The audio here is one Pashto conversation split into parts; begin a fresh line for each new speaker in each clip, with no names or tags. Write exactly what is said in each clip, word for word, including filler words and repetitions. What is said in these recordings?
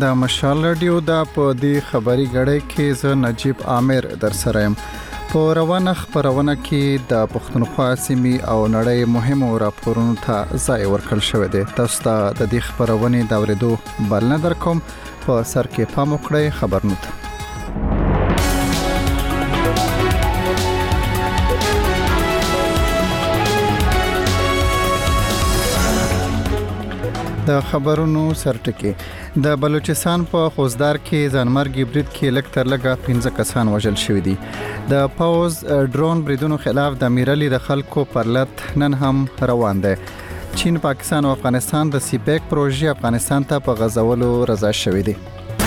د مشال رادیو د په دې خبري غړې کې ز نجیب عامر در سره يم. په روانه خبرونه کې د پښتونخوا سیمې او نړۍ مهمو راپورونو ته ځای ورکړل شوی دی. تاسو ته د دې خبرونې د اورېدو بلنه درکوم. په سر کې پام وکړئ خبرونه ته. د خبرونو سرټکی د بلوچستان په خوزدار کې ځانمرګي برید کې لږ تر لږه پنځه کسان وژل شوي دي. د پاوز ډرون بریدونو خلاف د میرالي د خلکو پرلط نن هم روان دی. چین، پاکستان او افغانستان د سی پیک پروژې افغانستان ته په غځولو رضا شوي دي.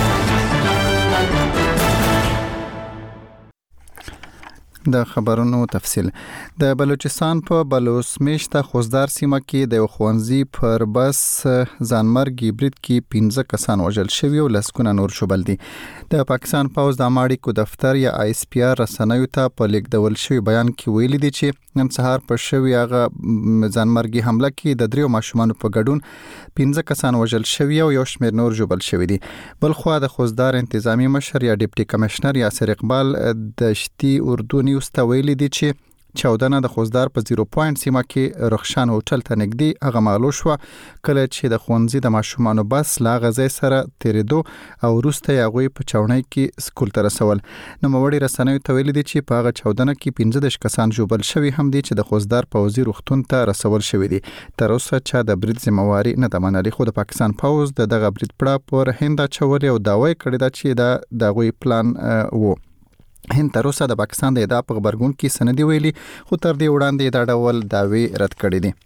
د خبرونو تفصیل. د بلوچستان په بلوچ میشته خوزدار سیمه کې د خوانزي پر بس ځانمرګي برید کې پنځه کسان وژل شوي او لسګونه نور شوبل دي. د پاکستان پاوز د اماړي کو دفتر یا آی اس پی آر رسنیو ته په لیکدول شوی بیان کې ویلي دي چې نن سهار په شوی هغه ځانمرګي حمله کې د دریو ماشومان په ګډون پنځه کسان وژل شوي او یو شمېر نور جوړل شوي دي. بل خو د خوزدار انتظامی مشر یا ډیپټي کمشنر یاسر اقبال د شتي اردو نیوز ته ویلي دي چې چودنه د خوزدار په صفر پوینټ سیمه کې رخشان هوټل ته نږدې هغه معلوم شو کله چې د خونځي د ماشومانو بس لا غزې سره تیریدو او وروسته یې په چاونۍ کې سکول ته رسول. نو موړي رسنیو ته ویلي دي چې په هغه چودنه کې پنځه کسان جوړل شوي هم دي چې د خوزدار پوځي روغتون ته رسول شوي دي. تر اوسه چې د برید ذمہواری نه د منلي، خو د پاکستان پوز د دغه برید پړه پر هند چولې او داوی کړی دا چې د دغوی پلان وو. هند تر اوسه د پاکستان د ادعا په خبرګون کې سندې ویلي، خو تر دې وړاندې دا ډول داوی رد کړې دي.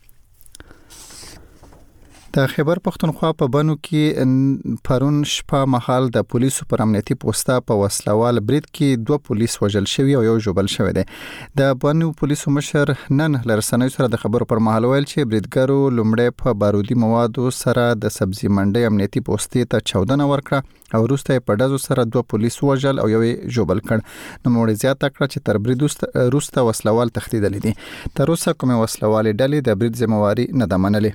د خیبر پښتونخوا په بنو کې پرون شپه مهال د پولیسو پر امنیتي پوسټه په وسلوال برید کې دوه پولیس وژل شوي او یو جوړل شوی دی. د بنو پولیسو مشر نن لرسنوي سره د خبرو پر مهال ویل چې بریدګرو لومړی په بارودي موادو سره د سبزی منډي امنیتي پوسټې ته چودنه ورکړه او وروسته په ډزو سره دوه پولیس وژل او یو جوړل کړ. نو موږ زیاته کړه چې تر برید وروسته وسلوال تښتیدل دي. تر اوسه کومه وسلوال ډلې د برید ذمہواری نه ده منلې.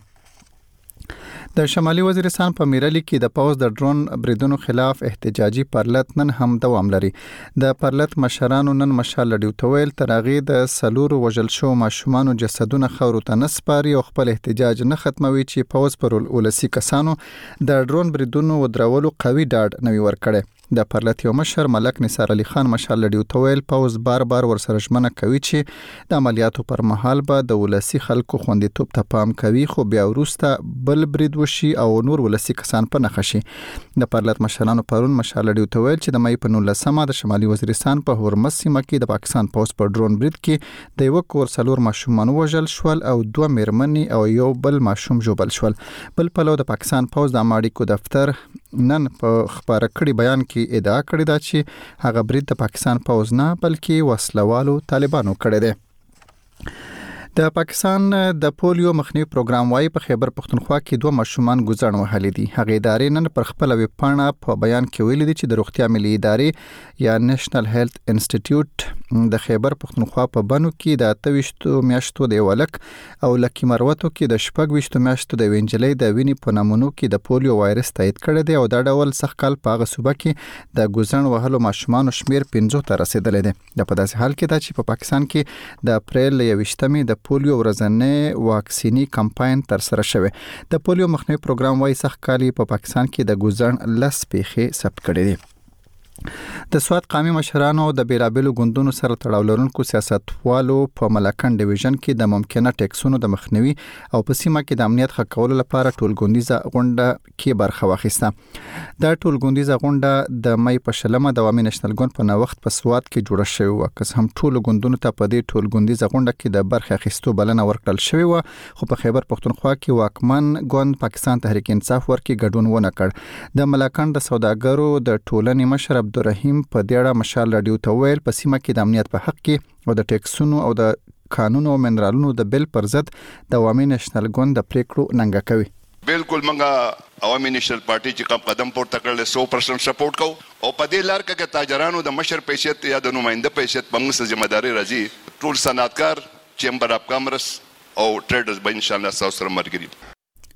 د شمالي وزیرستان په میرالي کې د پاوز د ډرون بریدونو خلاف احتجاجي پرلط نن هم دوام لري. د پرلط مشرانو نن مشال لډیو تویل ترغه د سلور وژل شو ماشومان جسدونه خورو ته نسپاري او خپل احتجاج نه ختموي چې پاوز پر ولسی کسانو د ډرون بریدونو ودرولو قوي ډاډ نوي ورکړي. د پرلط یو مشر ملک نثار علي خان مشال لډیو تویل پاوز بار بار ورسره ژمنه کوي چې د عملیاتو پر مهال به د ولسی خلکو خوندیتوب ته پام کوي، خو بیا وروسته بل برید وشي او نور ولسی کسان په نخښي شي. د پرلط مشرانو پرون مشال لډیو تویل چې د مې په نولسمه د شمالي وزیرستان په هرمز سیمه کې د پاکستان پوز پر ډرون برید کې د یو کور څلور ماشومان وژل شول او دوه میرمنې او یو بل ماشوم جوړل شول. بل په لور د پاکستان پوز د اماړي کو دفتر نن په خبره کړي بیان کې ادعا کړې ده چې هغه برید د پاکستان پوز نه بلکې وسلوالو طالبانو کړی دی. د پاکستان د پولیو مخنیوي پروګرام وايي په خیبر پښتونخوا کې دوه ماشومان ګوزړ وهلي دي. هغه ادارې نن پر خپل ویب پاڼه په بیان کې ویلي دي چې د روغتیا ملي ادارې یا نېشنل هیلث انسټیټیوټ د خیبر پښتونخوا په بنو کې د اتويشتو میاشتو د ولک او لکی مروتو کې د شپږ ویشتو میاشتو د وینجلې د وینې په نمونو کې د پولیو وایرس تایید کړی دی او دا ډول سخت کال په هغه صوبه کې د ګوزړ وهلو ماشومان شمیر پنځه ته رسیدلی دی. د په داسې حال کې دا چې په پاکستان کې د اپریل یوویشتمې د پولیو ورځنی واکسینی کمپاین تر سره شوه. د پولیو مخنیوي پروګرام وايي سخت کال په پاکستان کې د ګوزړ لس پیښې ثبت کړي دي. د سواد قومي مشرانو د بیلابلو ګوندونو سره تړاو لرونکو سیاستوالو په ملکن ډیویژن کې د ممکنه ټیکسونو د مخنیوي او په سیمه کې د امنیت ښه کولو لپاره ټولګوندیزه غونډه کې برخه واخیسته. دا ټولګوندیزه غونډه د مې په شلمه د عوامي نېشنل ګوند په نوښت په سواد کې جوړه شوې و. که هم ټول ګوندونو ته په دې ټولګوندیزه غونډه کې د برخه اخیستو بلنه ورکړل شوې و، خو په خیبر پښتونخوا کې واکمن ګوند پاکستان تحریک انصاف ورکې ګډون ونه کړ. د ملکن د سوداګرو د ټولنې مشر عبدالرحیم په دې اړه مشال لډیو ته ویل په سیمه کې د امنیت په حق کې او د ټیکسونو او د قانون او منرالونو د بل پر ضد د عوامي نېشنل ګوند د پریکړو ننګه کوي.
بالکل منګه عوامي نېشنل پارټي چې کوم قدم پورته کړل سو پرسنټ سپورټ کو او په دې لار کې تاجرانو د مشر پیشت یا د نماینده پیشت په موږ ذمہ داری راځي. ټول صنعتکار چیمبر اف کامرس او ټریډرز به ان شاء الله تاسو سره مرګري.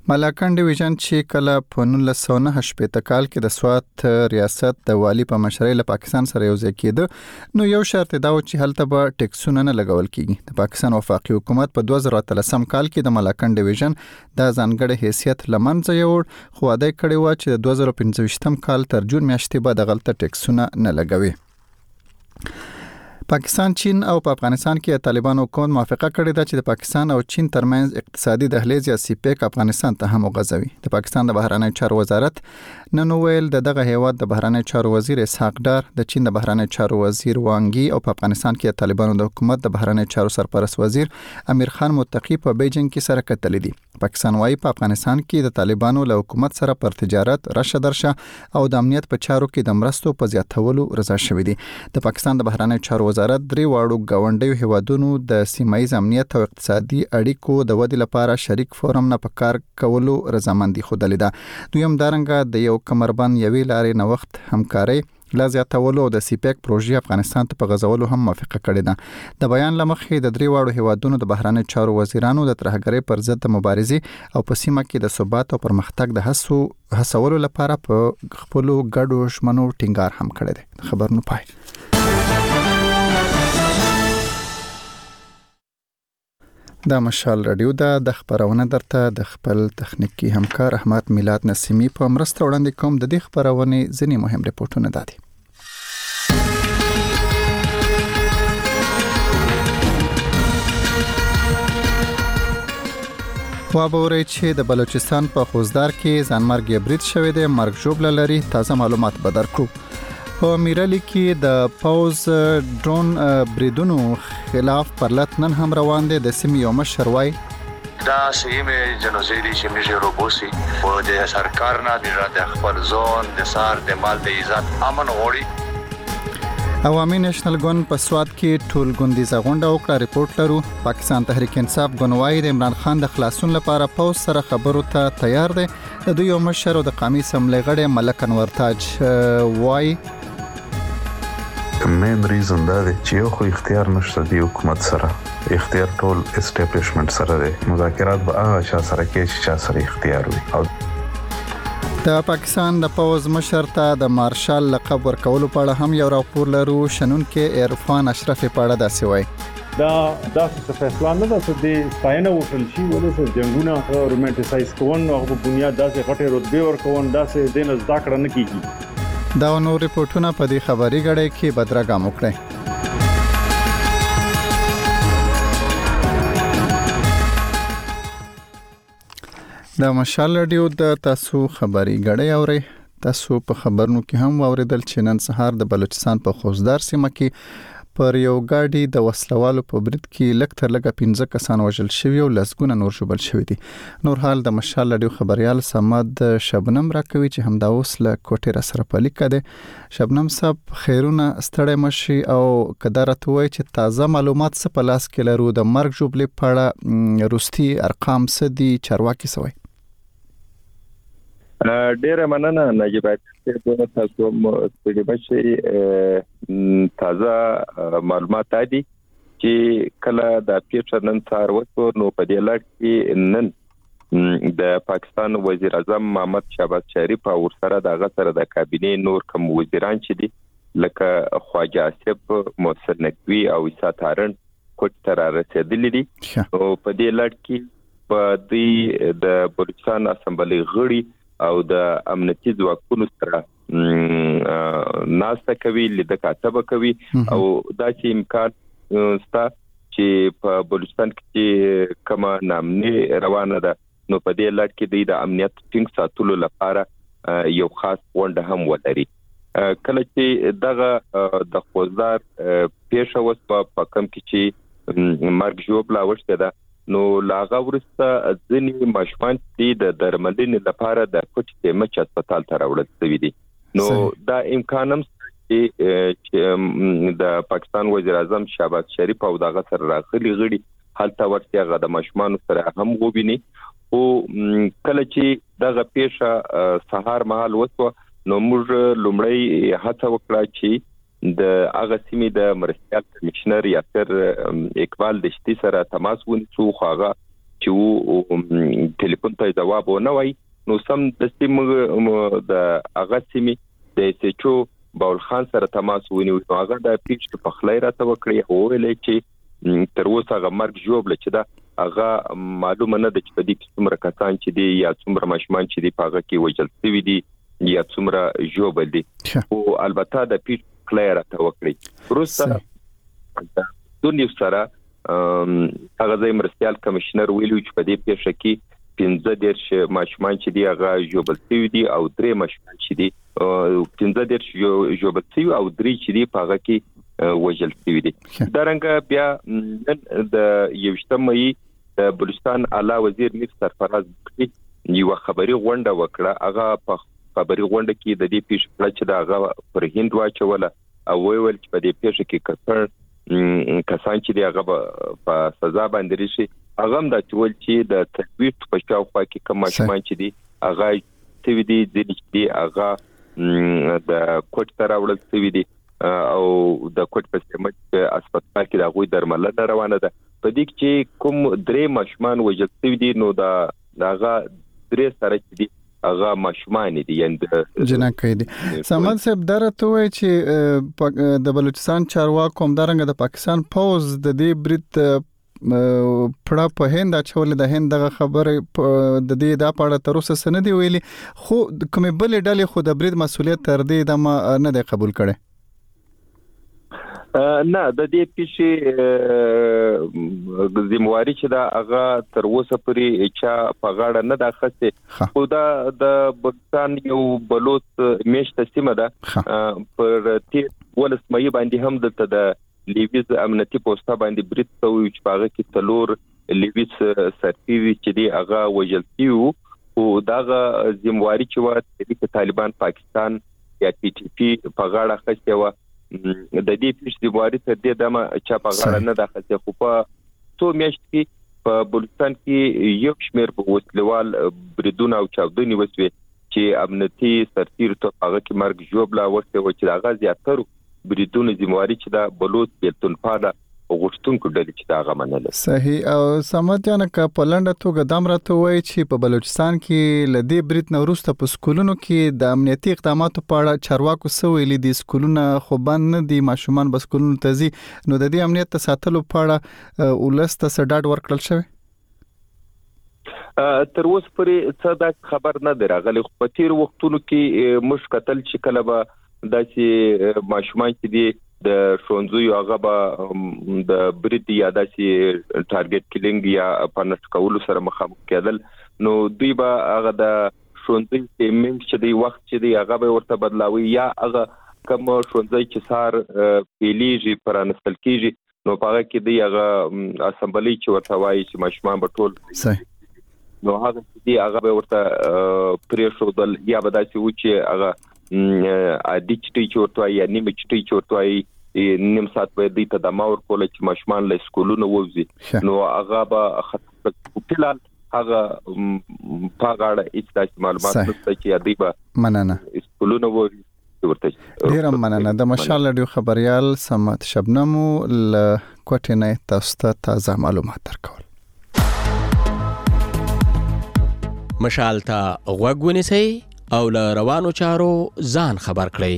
ملاکنډ ډیویژن چې کله په نولس سوه نهه شپږ کال کې د سوات ریاست د والی په مشرۍ له پاکستان سره یوځای کېده، نو یو شرط دا و چې هلته به ټیکسونه نه لګول کیږي. د پاکستان وفاقي حکومت په دوه زره اتلسم کال کې د ملاکنډ ډیویژن د ځانګړي حیثیت لمنځه یوړ، خو واده کړی و چې د دوه زره پنځه کال تر جون میاشتې به دغلته ټیکسونه نه لګوي. پاکستان، چین او په افغانستان کې طالبانو حکومت موافقه کړې ده چې د پاکستان او چین ترمنځ اقتصادي دهلیز یا سیپیک افغانستان ته هم وغځوي. د پاکستان د بهرنی چارو وزارت نن ویل د دغه هیواد د بهرنی چارو وزیر اسحاق ډار، د چین د بهرنی چارو وزیر وانګي او په افغانستان کې طالبانو د حکومت د بهرنی چارو سرپرست وزیر امیر خان متقی په بیجینګ کې سره کتلې دي. پاکستان وايي په افغانستان کې د طالبانو له حکومت سره پر تجارت، رشه درشه او د امنیت په چارو کې د مرستو په زیاتولو رضا شوی دي. د پاکستان د بهرنی چارو وزارت درې واړو ګاونډیو هیوادونو د سیمایي امنیت او اقتصادي اړیکو د ودې لپاره شریک فورم نه په کار کولو رضامندي خوده ده. دویم دارنګه د یو کمربند یوې لارې نوښت همکاري لا زیاتولو او د سیپیک پروژې افغانستان ته په غځولو هم موافقه کړې ده. د بیان لمخې د درې واړو هیوادونو د بهرنی چارو وزیرانو د ترهګرۍ پر ضد د مبارزې او په سیمه کې د ثبات او پرمختګ د هڅو هڅولو لپاره په خپل ګډو ژمنو ټینګار هم کړی دی. خبر نو پای. دا مشال رادیو دا د خبرونه درته د خپل تخنیکی همکار احمد میلاد نسیمی په مرسته وړاندې کوم. د دې خبرونه ځینې مهم ریپورتونه دادي. خبرونه چې د بلوچستان په خوزدار کې ځانمرګي برید شوی دی، مرګ ژوبله لري. تازه معلومات به درکو. په میرالی کې د پاوز ډرون بریدونو خلاف پرلط نن هم روان دي. د سیمې یو مشر وای
دا سیمه جنوزیدی چې میږي روبوسي او د سرکار نه د خپل ځون د سار د مال د عزت امن غوړي.
عوامي نېشنل ګوند په سواد کې ټول ګوندیزه غونډه وکړه. ریپورت لرو. پاکستان تحریک انصاف ګوند د عمران خان د خلاصون لپاره پاوز سره خبرو ته تیار دی. د دوی یو مشر او د قومي اسمبلی غړي ملک انور تاج وای
مین ریزن دا دی چې یو خو اختیار نشته دی حکومت سره، اختیار ټول اسټابلیشمنت سره دی. مذاکرات به هغه چا سره کې چې چا سره اختیار وي. او
د پاکستان د پاوز مشر ته د مارشال لقب ورکولو په اړه هم یو راپور لرو. شنن کې عرفان اشرف په اړه داسې وایي
دا داسې فیصله نه ده چې د ستاینه وکړل شي، ولې چې جنگونه رومانټیسایز کوون او په بنیاد داسې غټه رتبه ورکوون داسې دین زده کړه نه کیږي.
دا نو ریپورتونه په دې خبري غړې کې بدرګه موکړي. دا مشال رادیو د تاسو خبري غړې اوري. تاسو په خبرونو کې هم اوریدل چې نن سهار د بلوچستان په خوزدار سیمه کې پر یو گاډي د وسلوالو په برید کې لږ تر لږه پنځه کسان وژل شوي او لسګونه نور ژوبل شوي دي. نور حال د مشال رادیو خبريال سمد شبنم راکوي چې همدا اوس له کوټې را سره په لیکه ده. شبنم صاحب خیرونه ستړی مشي او کدارت وای چې تازه معلومات څه په لاس کې لرو. د مرګ ژوبلې په اړه روستي ارقام څه دي؟ چارواکي سوي
ډیره مننه نجیب صاحب. تاسو مو د بشي تازه معلومات دي چې کله د پیټر نن سهار وڅور نو په دې لړ کې نن د پاکستان وزیر اعظم محمد شهباز شریف او سره د غسر د کابینې نور کوم وزیران چې دي لکه خواجه آصف، محسن نقوی او عیسی تارن کوټ تر رسیدلي دي. او په دې لړ کې په دې د بلوچستان اسمبلی غړي او د امنیتي ځواکونو سره ناسته کوي، لیدل کاتبه کوي او دا چې امکان ستا چې په بلوچستان کې کومه نامني روانه ده نو په دې لړ کې د امنیت ټینګ ساتلو لپاره یو خاص غونډه هم ولري. کله چې دغه د خوزدار پیښه وسوه په کم کې چې مرګ ژوبله وشته ده نو لاغه ورسته ځینې ماشومان چې د درملنې لپاره د کوټې مچ هسپتال ته راوړل شوي دي. نو دا امکان هم چې د پاکستان وزیر اعظم شهباز شریف او دغه سره راغلي غړي هلته ورته هغه د ماشومان سره هم وبیني. او کله چې دغه پیښه سهار مهال وسوه نو موږ لومړی هڅه وکړه چې د هغه سیمې د مرستیال کمشنر یاسر اقبال دشتي سره تماس ونیسو. خو هغه چې ټلیفون ته جواب ونه وای نو سم د سیم د هغه سیمي د سچو باول خان سره تماس ونیو هغه د پیچ په خلای راته وکړي او ویل چې تر اوسه هغه مرګ جوړ لچ دا هغه معلومه نه ده چې په دې کې څومره کسان چې دي یا څومره ماشومان چې دي په هغه کې وجل شوي دي یا څومره جوړ دي او البته د پیچ خلای راته وکړي وروسته د دنیو سره هغه ځای مرستيال کمشنر ویلو چې په دې پیښه کې پنځه دیرش ماشومان چې دی هغه جوړ شوي دي او درې ماشومان چې دي پنځه دیرش جوړ شوي او درې چې دي په هغه کې وجل شوي دي درنګ بیا د یوشتم مې د بلوچستان اعلی وزیر میر سرفراز بخشي یو خبري غونډه وکړه هغه په خبري غونډه کې د دې پیښې چې دا هغه پر هند واچوله او ویل چې په دې پیښه کې کسان کسان چې دی هغه په سزا باندې راشي هغه هم د ټول چې د تطبیق په شاوخوا کې کوم ماشومان چې دی هغه څه وی دي د دې هغه د کوټ تر اورل څه وی دي او د کوټ په سیمه کې هسپتال کې د غوي درملنه روانه ده په دې کې کوم درې ماشومان وجل څه دي نو دا هغه درې سره چې دي هغه ماشومان دي یعنی
جنکې دي سمال صاحب درته وای چې د بلوچستان چارواکو هم درنګ د پاکستان پوز د دې برید پړه په هند اچول د هند دغه خبره د دې د پاړه تر اوسه سند دی ویلي خو کومه بل ډلې خو د برید مسولیت تر دې د نه دی قبول کړي
نه د دې پیښې ذمہواری چې دا هغه تر اوسه پورې اچا په غاړه نه دا خسته خو دا د بلوچستان یو بلوچ میشته سیمه ده پر تی ولس مې باندې هم د لیویز امنیتي پوسټه باندې برید شوی چې هغه کې تلور لیویز سرتیوي چې دی هغه وجل کیو او داغه ذمہواری چې و د طالبان پاکستان یا ټي ټي پی په غاړه خسته و د دې پیښې ذمہواری تر دې دمه چې په غاړه نه داخله خو په تو میاشت کې په بلوچستان کې یو شمېر په وسلوال بریدونه او چاودنې وسوي چې امنیتي سرتیر ته هغه کې مرګ جوړلا ورته و چې هغه زیاتره بریدونه ذمہواری چې دا بلوچ بیلتونپاله غوښتونکو ډلې چې دا غمنل
صحیح او سمات یانه ک پلانډه توګه دام راته وای چې په بلوچستان کې لدی برید نوروسته په سکولونو کې د امنیتي اقداماتو په اړه چارواکو سویلې دي سکولونه خو باندې دي ماشومان بس سکولونو تزي نو د دې امنیت ساتلو په اړه ولسته سډاډ ورکړل شوی
تر اوسه پورې څه دا خبر نه درغلی خو په تیر وختونو کې مشکتل چې کله به داسې ماشومان چې دي د شونځو هغه به د برید یا داسې ټارګټ کیلینګ یا پنځ کولو سره مخامخ کېدل نو دوی به هغه د شونځو سیمنګ چې دی وخت چې دی هغه به ورته بدلاوي یا هغه کوم شونځي چې سار پیلیږي پرانستل کیږي نو په هغه کې دی هغه اسمبلی چې ورته وایي چې ماشومان به ټول
صحیح
نو هغه چې هغه به ورته پریښودل یا به داسې و چې هغه ا دې چې چورتوي یا نیمه چې چورتوي نیم سات به دې ته د ماور کول چې ماشومان له سکولونو وځي نو هغه به خطر پلان هغه پاګاړه هیڅ معلومات نشته چې ادي به
مننه
سکولونو وځي ورته
ډیر مننه د مشال رادیو خبريال سمات شبنمو ل کوټینه تاسو ته تازه معلومات درکول
مشال ته غوږ ونیسئ او له روانو چارو ځان خبر کړئ.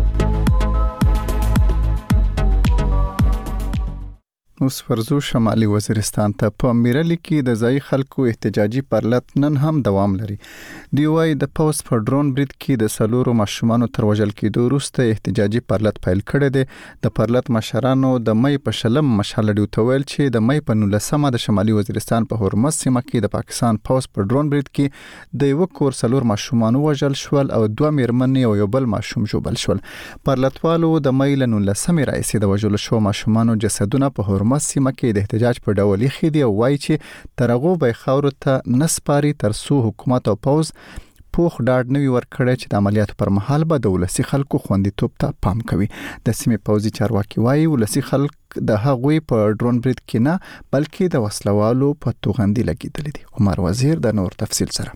اوس ورزو شمالي وزیرستان ته په میرلی کې د ځای خلکو احتجاجي پرلط نن هم دوام لري. دی وايي د پوس پر ډرون برید کې د سلورو ماشومانو تر وژل کېدو وروسته احتجاجي پرلط پیل کړی دی. د پرلط مشرانو د مې په شلم مشال ډیو تویل چې د مې په نولسمه د شمالي وزیرستان په هرمز سیمه کې د پاکستان پوس پر ډرون برید کې د یو کور سلور ماشومان وژل شول او دوه میرمنې او یو بل ماشوم جوړل شول. پرلطوالو د مې له نولسمه راځي د وژل شو ماشومانو جسدونه په هرمز سیمه کې د احتجاج په ډول یې خېدي او وایي چې ترغو به خاور ته نسپاري تر څو حکومت او پوز پوخ ډاډ نوي ورکړي چې د عملیاتو پر مهال به د ولسی خلکو خوندیتوب ته پام کوي. د سیمې پوزي چارواکي وایي ولسی خلک د هغوی په ډرون برید کې نه بلکې د وسلوالو په توغندي لګیدل دي. عمر وزیر د نور تفصیل سره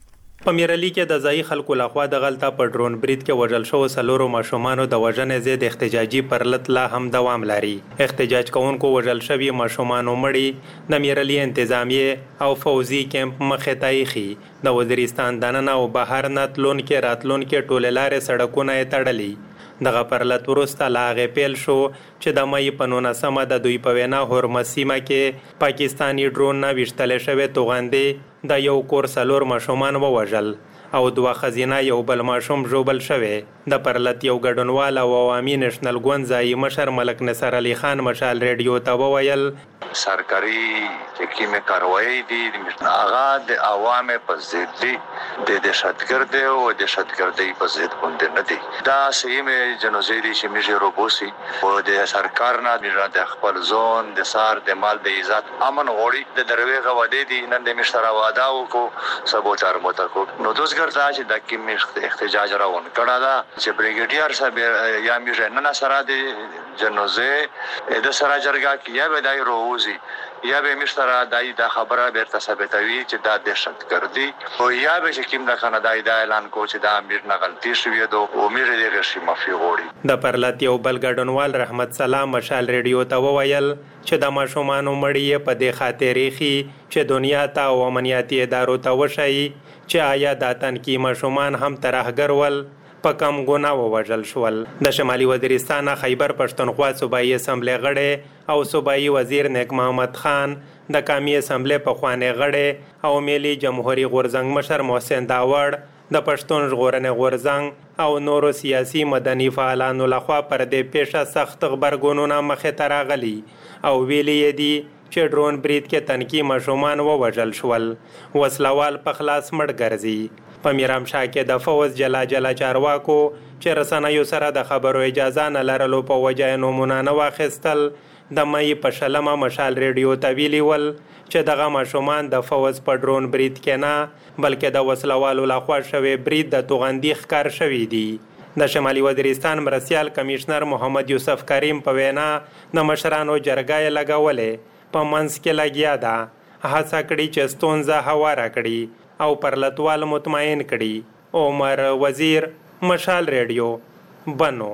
په میرلی کې د ځایي خلکو لخوا د غلطه په ډرون برید کې وژل شوو څلورو ماشومانو د وژنې ضد احتجاجي پرلط لا هم دوام لري. احتجاج کوونکو وژل شوي ماشومانو مړي د میرلی انتظامیه او فوزي کیمپ مخې ته ایښي. د وزیرستان دننه او بهر نه تلونکي راتلونکي ټولې لارې سړکونه یې تړلي. دغه پرلط وروسته له هغې پیل شو چې د مۍ په نولسمه د دوی په وینا هورمز سیمه کې پاکستاني ډرون نه ویشتلې شوې توغندې د یو کور څلور ماشومان ووژل او دوه ښځینه یو بل ماشوم ژوبل شوی. د پرلط یو ګډونوال او عوامي نېشنل ګوند ځایي مشر ملک نصر علي خان مشال ریډیو ته وویل
سرکاري چې کومې کاروایي دي هغه د عوامو په ضد دي، د دهشتګردۍ او دهشتګردۍ په ضد باندې نه دي. دا سیمې جنوزیدي چې موږ روبوسي او د سرکار نه د خپل ځون د سار د مال د عزت امن غوړي د دروېغه وعده دي نن د مشترا واده وکړو سبوتار متکو نو دوزګردا چې د کوم احتجاج راون کړه دا چې بریګیډیر صاحب یا موږ نن سره د جنوزي د سره جرګه کې یا بدای روزي یا به مشترا دای دا خبره بیرته ثابتوي چې دا دهشتګردي او یا به چې کوم د کاناډای دا اعلان کو چې دا امیر نه غلطي شوې دو امیر دې غشي معافي غوړي.
د پرلط یو بل ګډونوال رحمت سلام مشال ریډیو ته وویل چې د ماشومانو مړی په دې خاطر خي چې دنیا ته او امنیتي ادارو ته وشي چې آیا د تنکي ماشومان هم ترهګر ول په کم ګناه ووژل شول. د شمالي وزیرستان خیبر پښتونخوا صوبایي اسمبلی غړی او صوبایي وزیر نیک محمد خان د قومي اسمبلی پخوانی غړی او ملي جمهوریت غورځنګ مشر محسن داوړ د پښتون ژغورنې غورځنګ او نورو سیاسي مدني فعالانو لخوا پر دې پیښه سخت غبرګونونه مخې ته راغلي او ویلي یې دي چې ډرون برید کې تنکي ماشومان ووژل شول. وسلوال په خلاص مړ ګرځي. په میرامشاه کې د فوز جلا جلا چارواکو چې رسنیو سره د خبرو اجازه نه لرلو په وجه یې نومونه نه واخیستل د مۍ په شلمه مشال ریډیو ته ویلي ول چې دغه ماشومان د فوز په ډرون برید کې نه بلکې د وسلوالو لخوا شوی برید د توغندي ښکار شوي دي. د شمالي وزیرستان مرستیال کمیشنر محمد یوسف کریم په وینا د مشرانو جرګه یې لګولې په منځ کې لګیا ده هڅه کړې چې ستونزه هواره کړي او پرلطوال مطمئن کړي. عمر وزیر مشال ریډیو بنو.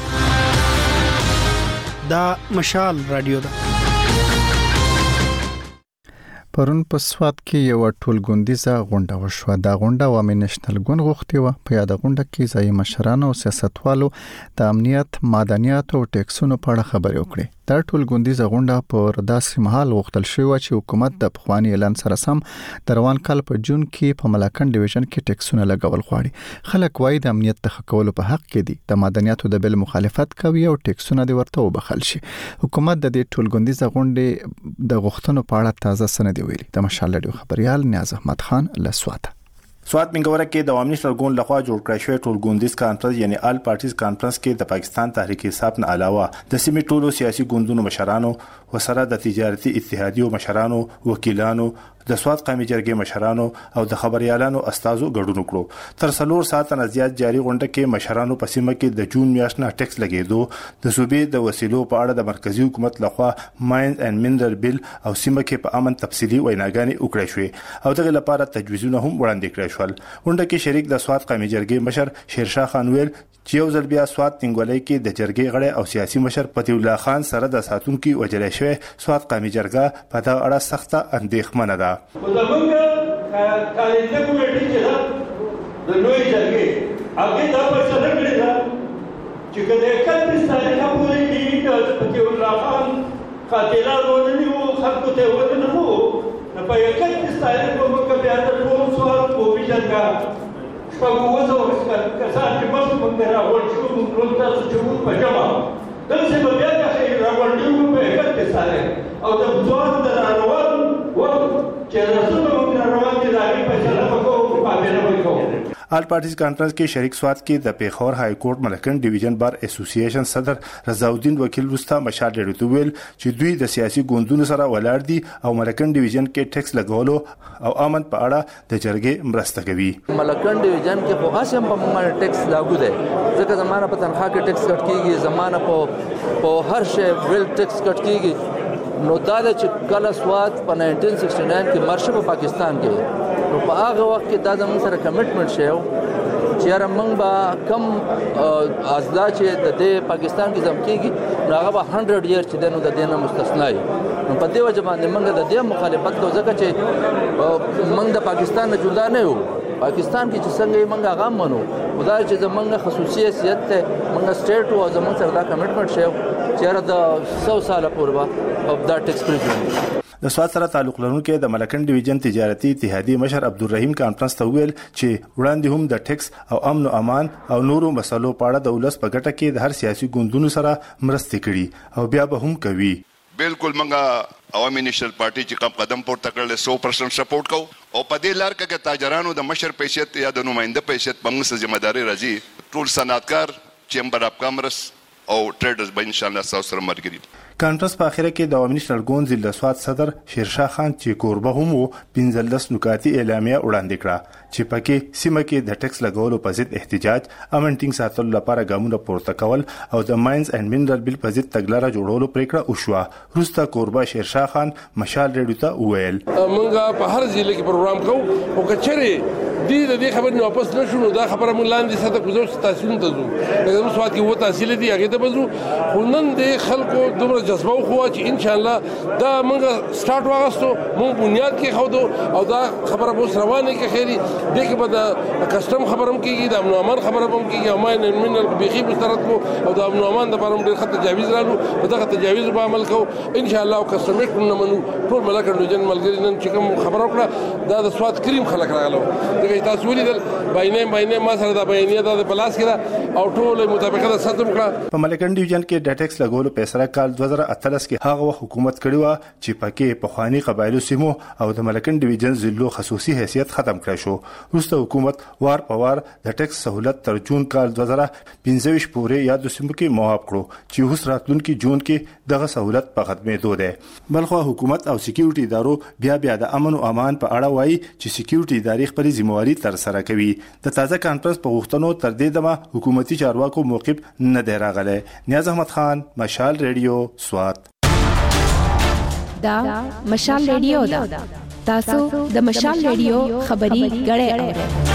دا مشال رادیو ده.
پرون په سوات کې یو ټولګوندیزه غونډه وشوه. دا غونډه عوامي نېشنل ګوند غوښتي و. په یاد غونډه کې ځایي مشرانو او سیاستوالو د امنیت، معدنیات او ټیکسونو په اړه خبرې وکړې. دا ټولګوندیزه غونډه په داسې مهال غوښتل شوې چې حکومت د پخوانی اعلان سره سم د روان کال په جون کې په ملاکنډ ډیویژن کې ټیکسونه لګول غواړي. خلک وايي د امنیت د خکولو په حق کې دي، د معدنیاتو د بل مخالفت کوي او ټیکسونه د ورته وبخل شي. حکومت د دې ټولګوندیزه غونډې د غوښتنو په اړه تازه سند ویلي. د مشال رادیو خبريال نیاز احمد خان لسوات.
سوات منګوره کې د عوامي نېشنل ګوند لخوا جوړ کړی شوی ټولګوندیز کانفرنس یعنی آل پارټیز کانفرنس کې د پاکستان تحریک انصاف نه علاوه د سیمې ټولو سیاسي ګوندونو مشرانو وسره د تجارتي اتحادیو مشرانو، وکیلانو، د سوات قومي جرګې مشرانو او د خبريالانو استادو ګډون وکړو. تر څلور ساعت نه زیات جاري غونډه کې مشرانو په سیمه کې د جون میاشت نه ټیکس لګیدو، د صوبې د وسیلو په اړه د مرکزی حکومت لخوا ماینز اینڈ منرل بیل او سیمه کې په امن تفصیلی ویناګانې وکړې شوې او دغه لپاره تجویزونه هم وړاندې کړل شول. غونډه کې شریک د سوات قومي جرګې مشر شیرشاه خان ویل چې یو ځل بیا سوات تنګولۍ کې د جرګې غړي او سیاسي مشر فتح الله خان سره د ساتونکو وجلې شوی سوات قومي جرګه په دا اړه سخته اندېښمنه ده.
زمونږ کالنده کمیټه چې ده د لوی جرګې هغې دا فیصله کړې ده چې که د اکتیس تاریخه پورې کې د فتح الله خان قاتلان ونه نیوو، خلکو ته یې ونه نهوو، نو په اکتیس تاریخ به موږ بیا د ټول سوات قومي جرګه شپږ اووه سوه کسان چې مخکې موږ راغونډ شوو، موږ ټول تاسو چې موږ په جمع دلته به بیا داسې راغونډېږو په اکتیس تاریخ او د ځوان د راروان وخت چې رسول موږ راروان دي د هغې فیصله به کوو، مقابله به کوو.
آل پارټیز کانفرنس کې شریک سوات کې د پیښور های کورټ ملکن ډیویژن بار اسوسییشن صدر رضاالدین وکیل وستا مشال ډیرو ویل چې دوی د سیاسي ګوندونو سره ولاړ دي او ملکن ډیویژن کې ټیکس لګولو او امن په اړه د جرګې مرسته کوي.
ملکن ډیویژن کې خو هڅه هم په موږ ټیکس لاګو دی، ځکه زمانه په تنخواه کې ټیکس کټ کیږي، زمانه په په هر شی بل ټیکس کټ کیږي. نو دا چې کله سوات په نولس سو نولي ناین کې مرشه په پاکستان کې نو په هغه وخت کې دا زموږ سره کمټمنټ شوی چې یاره موږ به کم ازلا چې د دې پاکستان کې زم کېږي نو هغه به هنډرډ ایئر چې دی نو د دې نه مستثنا وي. نو په دې وجه باندې موږ د دې مخالفت کوو ځکه چې موږ د پاکستان نه جدا نه یو. پاکستان کې چې څنګه موږ هغه منو خو دا چې زموږ خصوصي حیثیت دی موږ سټیټ او زموږ سره دا کمټمنټ شوی چې یاره د سو ساله پورې به دا ټیکس فری کړو.
د سواد سره تعلق لرونکي د ملکن ډیویژن تجارتي اتحادیې مشر عبدالرحیم کانفرنس ته ویل چې وړاندې هم د ټیکس او امن او امان او نورو مسلو په اړه د ولس په ګټه کې د هر سیاسي ګوندونو سره مرستې کړي او بیا به هم کوي.
بالکل منګه عوامي نېشنل پارټي چې کوم قدم پورته کړل سو پرسنټ سپورټ کو او په دې لار کې تاجرانو د مشر پیشت یا د نماینده پیشت په موږ ذمہ داری راځي. ټول صنعتکار چیمبر اف کامرس او ټریډرز به ان شاء الله تاسو سره مرګري.
کانفرنس په اخره کې د عوامي نېشنل ګوند ضلع سواد صدر شیرشاه خان چې کوربه هم وو پنځلس نکاتي اعلامیه وړاندې کړه چې پکې سیمه کې د ټیکس لګولو په ضد احتجاج امن ټینګ ساتلو لپاره ګامونه پورته کول او د ماینز اینډ منرل بل په ضد تګلاره جوړولو پریکړه وشوه. وروسته کوربه شیرشاه خان مشال ریډیو ته وویل
موږ په هر ضلع کې پروګرام کوو او کچره دې د دې خبرې واپس نشو نو دا خبره مونږ لاندې ساته کوزو تحصیل ته ځو لکه سواد کې وو تحصیل دي هغه ته بزو خو نن د خلکو دومره جذبه خو چې ان شاء الله دا مونږ سٹارټ واغستو مونږ بنیاد کې خو او دا خبره به روانه کې خیری دغه به د کسٹم خبرم کېږي د امن او امان خبره هم کېږي او ماین منل بيخي مسترد کو او د امن او امان د لپاره ډېر خط تجاوز رالو دغه تجاوز په عمل کو ان شاء الله او کسٹمیټ نه منو ټول ملک ډیویژن ملګری نن چې کوم خبره وکړه دا د سواد کریم خلک راغلو دغه تاسو ولیدل باینه باینه ما سره د بیانیه د پلاس کړه او ټول مطابقت سره وکړه.
په ملکن ډیویژن کې د ټیکس لګولو فیصله کال دوه زره اتلس کې هغه حکومت کړی و چې پکې په خواني قبایلو سیمو او د ملکن ډیویژن ضلعو خصوصي حیثیت ختم کړی شو. وروسته حکومت وار په وار د ټیکس سہولت تر جون کال دوه زره پنځه ویشت پورې یاد سیمو کې موافق کړو چې اوس راتلونکي جون کې دغه سہولت په ختمېدو ده. بلخو حکومت او سکیورټي ادارو بیا بیا د امن او امان په اړه وایي چې سکیورټي ادارې خپل ذمہواری تر سره کوي. د تازه کانفرنس په غوښتنو تر دې دمه حکومتي چارواکو موقف نه دی راغلی. نیاز احمد خان، مشال ریډیو، سوات.
دا مشال ریډیو دا تاسو د مشال ریډیو خبري غړې اورئ.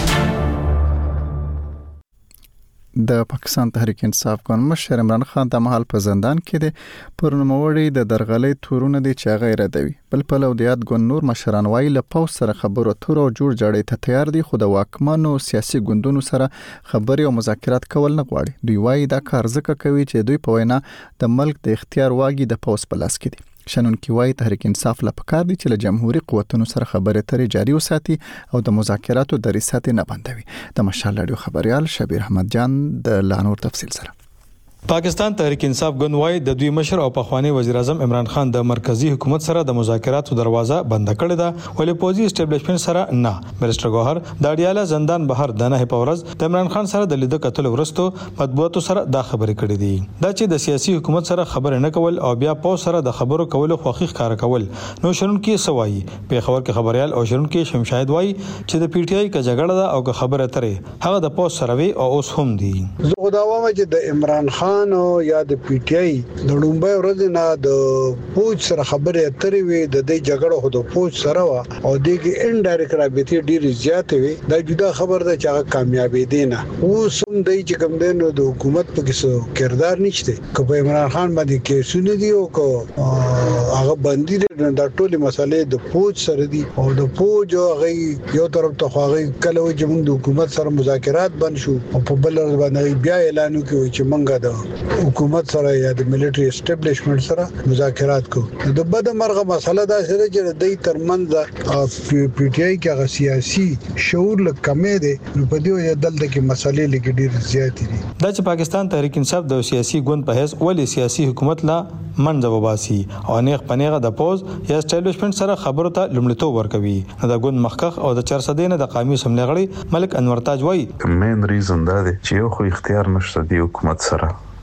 د پاکستان تحریک انصاف ګوند مشر عمران خان د مهال په زندان کې د پرنموړي د درغلې تورونه دي چې غیر ردوي بل په لودیات ګوند نور مشران وایي له پوس سره خبرو تور او جوړ جوړې ته تیار دي خو د واکمنو سیاسي ګوندونو سره خبري او مذاکرات کول نه غواړي. دوی وایي دا کار ځکه کوي چې دوی په وینا د ملک د اختیار واګي د پوس په لاس کې دي. شنونکي وایي تحریک انصاف لا پکار دي چې له جمهوریت قوتونو سره خبرې اترې جاري وساتي او د مذاکراتو د ریاست نه بندوي. د مشال رادیو خبريال شبیر احمد جان د لانور تفصیل سره.
پاکستان تحریک انصاف ګوند وايي د دوی مشر او پخوانی وزیر اعظم عمران خان د مرکزی حکومت سره د مذاکراتو دروازه بند کړې ده ولې پوزي اسټابلیشمنت سره نه. منسټر ګوهر د اډیاله زندان بهر د نه په ورځ د عمران خان سره د لیدو کتل ورستو مطبوعاتو سره دا خبرې کړې دي دا چې د سیاسي حکومت سره خبرې نه کول او بیا پوز سره د خبرو کولو خوخي ښکار کول. نو شرونکي سوایي په خبر کې خبريال او شرونکي شمشاهد وایي چې د پی ټ آی کې جګړه ده او خبره ترې هغه د پوز سره وي او اوس هم دي.
زه دا وایم چې د عمران خان او یا د پی ټ آی د لومبای ورځ نه د پوج سره خبرې اترې وي د دې جګړه خو د پوج سره وا او د کې انډایرکټ رابطې ډېری زیات وي دا جدا خبر ده چې هغه کامیابی دي نه اوس هم د چې کوم دنو د حکومت په کې کردار نشته کله عمران خان باندې کې سونه دی او هغه باندې د ټولې مسالې د پوج سره دي او د پوج هغه یو طرف ته هغه کله چې موږ د حکومت سره مذاکرات بند شو او په بل ورځ باندې بیا اعلان وکړي چې موږ د حکومت سره یا د ملټری اسټابلیشمنت سره مذاکرات کو. د بده مرغه مسله دا سره چې د ترمنځ پی ټ آی کې هغه سیاسي شعور لکه کمې دي نو په دې یو دلته کې مسلې لکه ډېر زیات دي.
دا چې پاکستان تحریک انصاف د سیاسي ګوند په هیڅ ولې سیاسي حکومت لا منځ وباسي او نه پنیغه د پوز یا اسټابلیشمنت سره خبرو ته لومړیتوب ورکوي. د ګوند مخکخ او د چرسدینه د قومي سملغړي ملک انور تاج وایي
مین ریزن دا دی چې یو خو اختیار نشته دی حکومت سره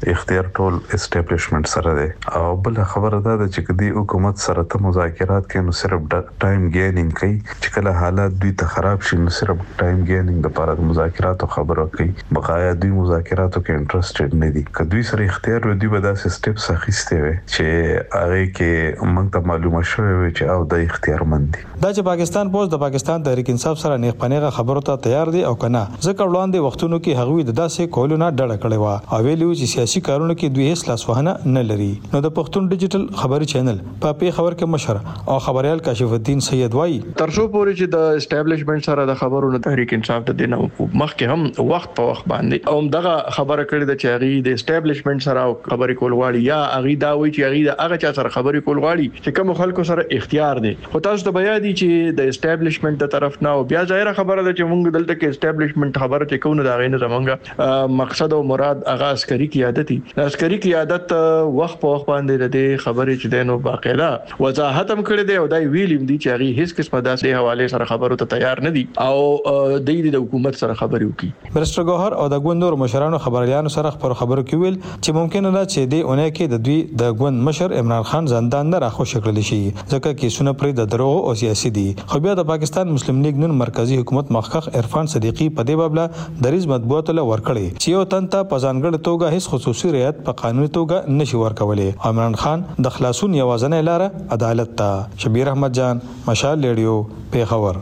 اختیار ټول اسټابلیشمنت سره دی او بل خبره ده چې کدي حکومت سره ته مذاکرات کوي نو صرف ټایم گینینګ کوي چې کله حالات دوی ته خراب شي نو صرف ټایم گینینګ د لپاره مذاکرات خبرو کوي بقایا دوی مذاکراتو کې انټرېستډ نه دي کدوې سره اختیار ودی به دا سټیپس اخیسته وي چې هغه کې موږ ته معلومه شوه چې او د اختیار مند دي
دا چې پاکستان پوز د پاکستان تحریک انصاف سره نیغ پنیغه خبرو ته تیار دي او کنه ځکه وړاندې وختونو کې هغوی د داسې کولونه ډډه کړې و او ویلو چې سیاسي کارونه کې دوی هیڅ لاسوهنه نه لري نو د پښتون ډیجیټل خبري چینل په پی خبر کې مشر او خبريال کاشف الدین سید وای
ترڅو پورې چې د اسټابلیشمنت سره د خبرونو تحریک انصاف د دینه مخکې هم وخت په وخت باندې او دغه خبره کړې د چې هغه د اسټابلیشمنت سره خبرې کول غواړي یا هغه دا وایي چې هغه د هغه چا سره خبرې کول غواړي چې کوم خلکو سره اختیار دي خو تاسو ته بیا دي چې د اسټابلیشمنت د طرف نه او بیا ظاهر خبره ده چې موږ دلته کې اسټابلیشمنت خبره چې کوو دا غینه زمونږ مقصد او مراد هغه عسکري قیادت دي عسکري قیادت وخت په وخت باندې د خبرې چې دینو باقاعده وضاحت هم کړی دی او دا ویلیم دي چې هغه هیڅ قسمه داسې حواله سره خبرو ته تیار نه دي او د دې د حکومت سره خبرې وکړي
برستر ګوهر او د ګوندور مشرانو خبريالانو سره خبرو خبرو کې ویل چې ممکن نه چې د اونۍ کې د دوی د ګوند مشر عمران خان زندان نه راخو شکل شي ځکه کیسونه پر د دروغ او سیاسي دي خو بیا د پاکستان مسلم لیگ نن مرکزی حکومت مخکخ عرفان صدیقی په دې بابله دریز مطبوعات له ورکړي چې یو تن ته پزانګړ توګه هیڅ خصوصي رعایت په قانوني توګه نشي ورکولې عمران خان د خلاصون یوازنه لاره عدالت ته شبیر احمد جان مشال ریډیو پیښور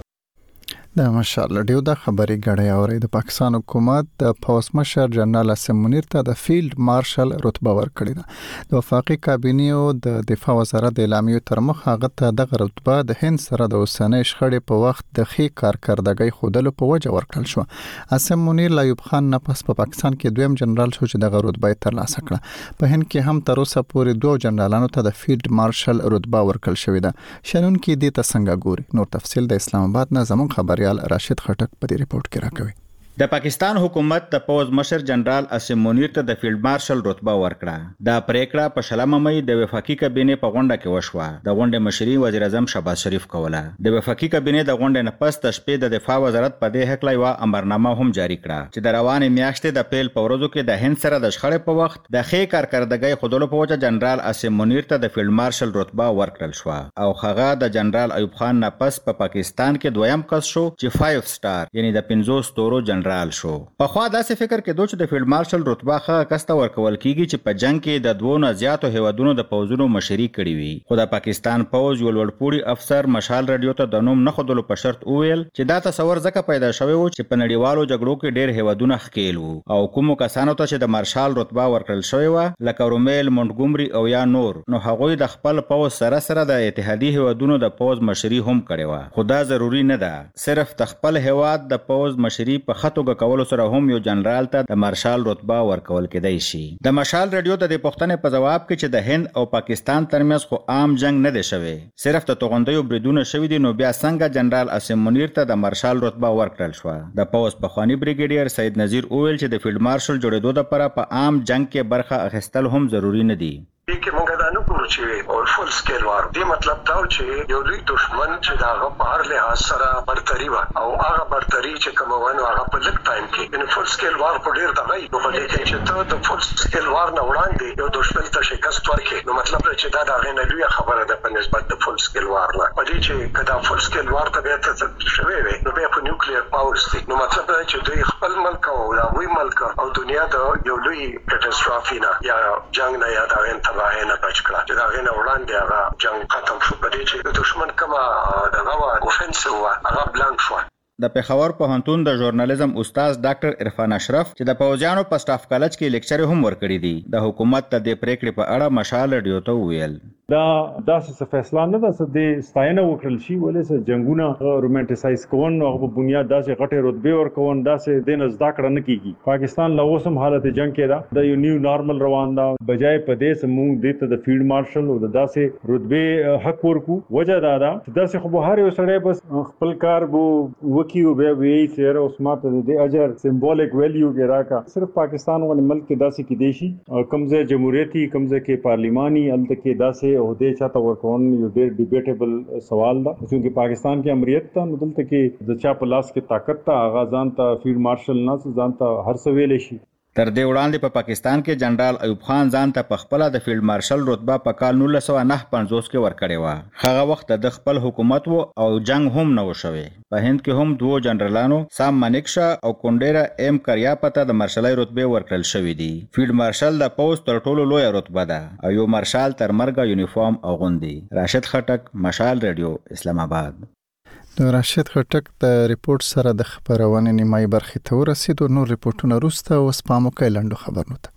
د مشال ډیو د خبري غړې اوري د پاکستان حکومت د پوز مشر جنرال اسم منیر ته د فیلډ مارشل رتبه ورکړې ده د وفاقي کابینې او د دفاع وزارت د اعلامیې تر مخ هغه ته د رتبه د هند سره د اوسنۍ شخړې په وخت د خې کارکردګۍ خودلو په وجه ورکړل شو اسم منیر لایوب خان نه پس په پاکستان کې دویم جنرال شو چې د رتبه ترلاسه کړه په هند کې هم تر اوسه پورې دوه جنرالانو ته د فیلډ مارشل رتبه ورکړل شوې ده شنن کې د تسنګ ګوري نور تفصیل د اسلام آباد نه زمون خبريال راشد خټک په دې ریپورت کې راکوي
د پاکستان حکومت د پوز مشر جنرال اسم منیر ته د فیلډ مارشل رتبه ورکړه دا پریکړه په شلمه مې د وفاقي کابینې په غونډه کې وشوه د غونډې مشري وزیر اعظم شهباز شریف کوله د وفاقي کابینې د غونډې نه پس د شپې د دفاع وزارت په دې حق لایو امرنامه هم جاری کړه چې د روانې میاشتې د پیل په ورځو کې د هند سره د شخړې په وخت د خې کارکردګۍ خودلو په وجه جنرال اسم منیر ته د فیلډ مارشل رتبه ورکړل شو او هغه د جنرال ایوب خان نه پس په پا پاکستان کې دویم کس شو چې پنځه سٹار یعنی د پنځو ستورو جنرال شو په خوا داسې فکر کې دوی چې د فیلډ مارشل رتبه ښه کس ته ورکول کیږي چې په جنگ کې د دوه نه زیاتو هیوادونو د پوځونو مشري کړې وي خو د پاکستان پوځ یو لوړپوړي افسر مشال رادیو ته د نوم نه خودلو په شرط وویل چې دا تصور ځکه پیدا شوی و چې په نړیوالو جګړو کې ډېر هیوادونه ښکیل وو او کومو کسانو ته چې د مارشال رتبه ورکړل شوی و لکه رومیل مونټګومري او یا نور نو هغوی د خپل پوځ سره سره د اتحادیه هیوادونو د پوځ مشري هم کړې و خو دا ضروری نه ده صرف د خپل هیواد د پوځ مشري په خطوګه کولو سره هم یو جنرال ته د مارشال رتبه ورکول کېدای شي د مشال رادیو ته د پښتنې په جواب کې چې د هند او پاکستان ترمنځ خو عام جنگ نه دی شوی صرف د توغندیو بریدونه شوی دي نو بیا څنګه جنرال اسم منیر ته د مارشال رتبه ورکړل شو د پوز پخوانی بریګیډیر سید نذیر اویل چې د فیلډ مارشل جوړېدو لپاره په عام جنگ کې برخه اخیستل هم ضروری نه دي
کې مونږ دا نه ګورو چې او فل سکیل وار دی مطلب دا چې یو لوی دشمن چې دا په هر لحاظ سره برتری و او هغه برتری چې کوم ونه هغه په لک ټایم کې ان فل سکیل وار په ډیر دغه نو په دې کې چې ته د فل سکیل وار نه وړاندې یو دشمن ته شکست ورکړي نو مطلب دا چې دا د غینه لوی خبره ده په نسبت د فل سکیل وار نه په دې چې کدا فل سکیل وار ته به ته شوي وي نو به په نیوکلیر پاور سي نو مطلب دا چې دوی خپل ملک او دا وی ملک او دنیا د یو لوی کټاستروفي نه یا جنگ نه یا دا انتباه نه بچ کړه چې دا غینه وړاندې هغه جنگ ختم شو په دې چې د دشمن کومه دغه اوفنسیو هغه بلانک شو
د پیښور پوهنتون د ژورنالیزم استاد ډاکټر عرفان اشرف چې د پوځیانو په سټاف کالج کې لیکچر هم ورکړی دی د حکومت ته د پریکړې په اړه مشال رادیو ته ویل
دا داسې څه فیصله نه ده چې د ستاینه وکړل شي ولې چې جنگونه رومانټیسایز کوون او په بنیاد داسې غټه رتبه ورکون داسې دین زده کړه نه کیږي پاکستان له اوسم حالت جنگ کې دا د یو نیو نارمل روان دا بجای په دې سمون د ته د فیلډ مارشل او د داسې رتبه حق ورکو وجه دا دا داسې خو بهر یو سړی بس خپل کار بو وکیو به وی سره اوس ماته د اجر سمبولیک ویلیو کې راکا صرف پاکستان ول ملک کې داسې کې دیشي کمزه جمهوریتي کمزه کې پارلیماني الته کې داسې عہدے چاته ورکون یو ډېر ډیبیټیبل سوال ده چې پاکستان کې امریت ته نو دلته کې د چا په لاس کې طاقت ته آغازان ته فیلډ مارشل نه ځان ته هر څه ویل شي
تر دې وړاندې په پاکستان کې جنرال ایوب خان ځان ته په خپل د فیلډ مارشل رتبه په کال نولس سوه نهه پنځوس کې ورکړې و. هغه وخت د خپل حکومت و او جنگ هم نه و شوی. په هند کې هم دوه جنرالانو سام مانیکشا او کونډیرا ایم کریاپا ته د مارشلۍ رتبه ورکړل شوې دي. فیلډ مارشل د پوز تر ټولو لوی رتبه ده او یو مارشال تر مرګه یونیفارم اغوندي. راشد خټک، مشال ریډیو، اسلام آباد.
د راشد خټک د ریپورت سره د خبرونې نیمایي برخې ته ورسېدو. نور ریپورتونه وروسته اوس پام وکړئ لاندو خبرونو ته.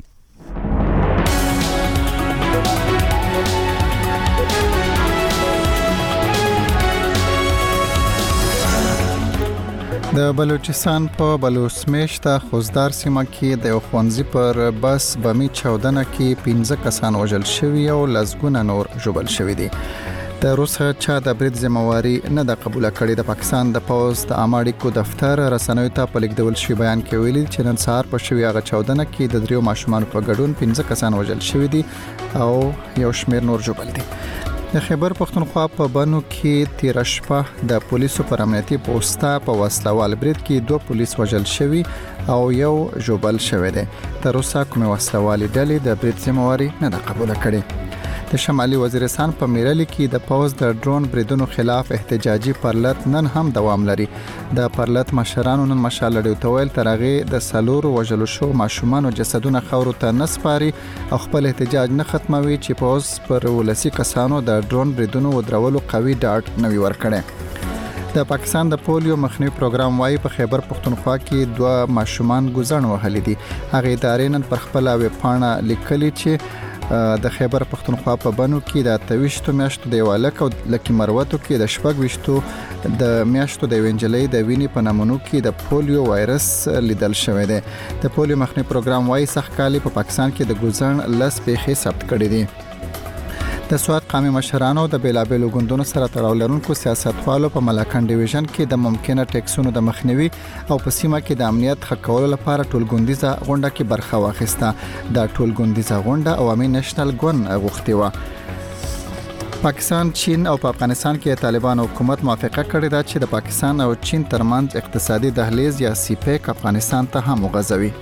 د بلوچستان په بلوسمیش ته خوزدار سیمه کې د یو ښوونځي پر بس بمي چاودنه کې پنځه کسان وژل شوي او لسګونه نور ژوبل شوي دي. د روسه چا د برید ذمہواری نه د قبول کړي. د پاکستان د پوز د اماړیکو دفتر رسنیو ته په لیکدول شوی بیان کې ویلي چې نن سهار په شوی هغه چاودنه کې د دریو ماشومان په ګډون پنځه کسان وژل شوي دي او یو شمیر نور ژوبل دي. د خیبر پختونخوا په بنو کې تیر شپه د پولیسو پر امنیتي پوسټا په وسلوال برید کې دوه پولیس وژل شوي او یو ژوبل شوی دی. تر اوسه کومه وسلوالي ډلې د برید ذمہواری نه ده قبول کړې. د شمالي وزیرستان په میرلی کې د پوز د ډرون بریدونو خلاف احتجاجي پرلط نن هم دوام لري. د پرلط مشرانو نن مشال لري تویل ترغه د سلور وژلو شو ماشومان او جسدونه خورو ته نسپاري او خپل احتجاج نه ختموي چې پوز پر ولسی کسانو د ډرون بریدونو ودرولو قوي ډاټ نوي ورکړي. د پاکستان د پولیو مخنیوي پروګرام وايي په خیبر پختونخوا کې دوه ماشومان ګوزن وهلي دي. هغه ادارې نن پر خپل ویب پاڼه لیکلي چې د خیبر پختونخوا په بنو کې د تويشتو میاشتو د یوالک او لکه مروتو کې د شپږ وشتو د میاشتو د وینجلې د ویني په نمونو کې د پولیو وایرس لیدل شوی دی. د پولیو مخنیوي پروګرام وايي سخت کالي په پاکستان کې د ګوزن لس پیښې ثبت کړي دي. د سواد قومي مشرانو د بیلابېلو ګوندونو سره تړاو لرونکو سیاستوالو په ملاکن ډیویژن کې د ممکنه ټیکسونو د مخنیوي او په سیمه کې د امنیت ښه کولو لپاره ټولګوندیزه غونډه کې برخه واخیسته. د ټولګوندیزه غونډه عوامي نېشنل ګوند غوښتي و. پاکستان، چین او په افغانستان کې طالبان حکومت موافقه کړې ده چې د پاکستان او چین ترمنځ اقتصادي دهلیز یا سیپیک افغانستان ته هم وغځوي.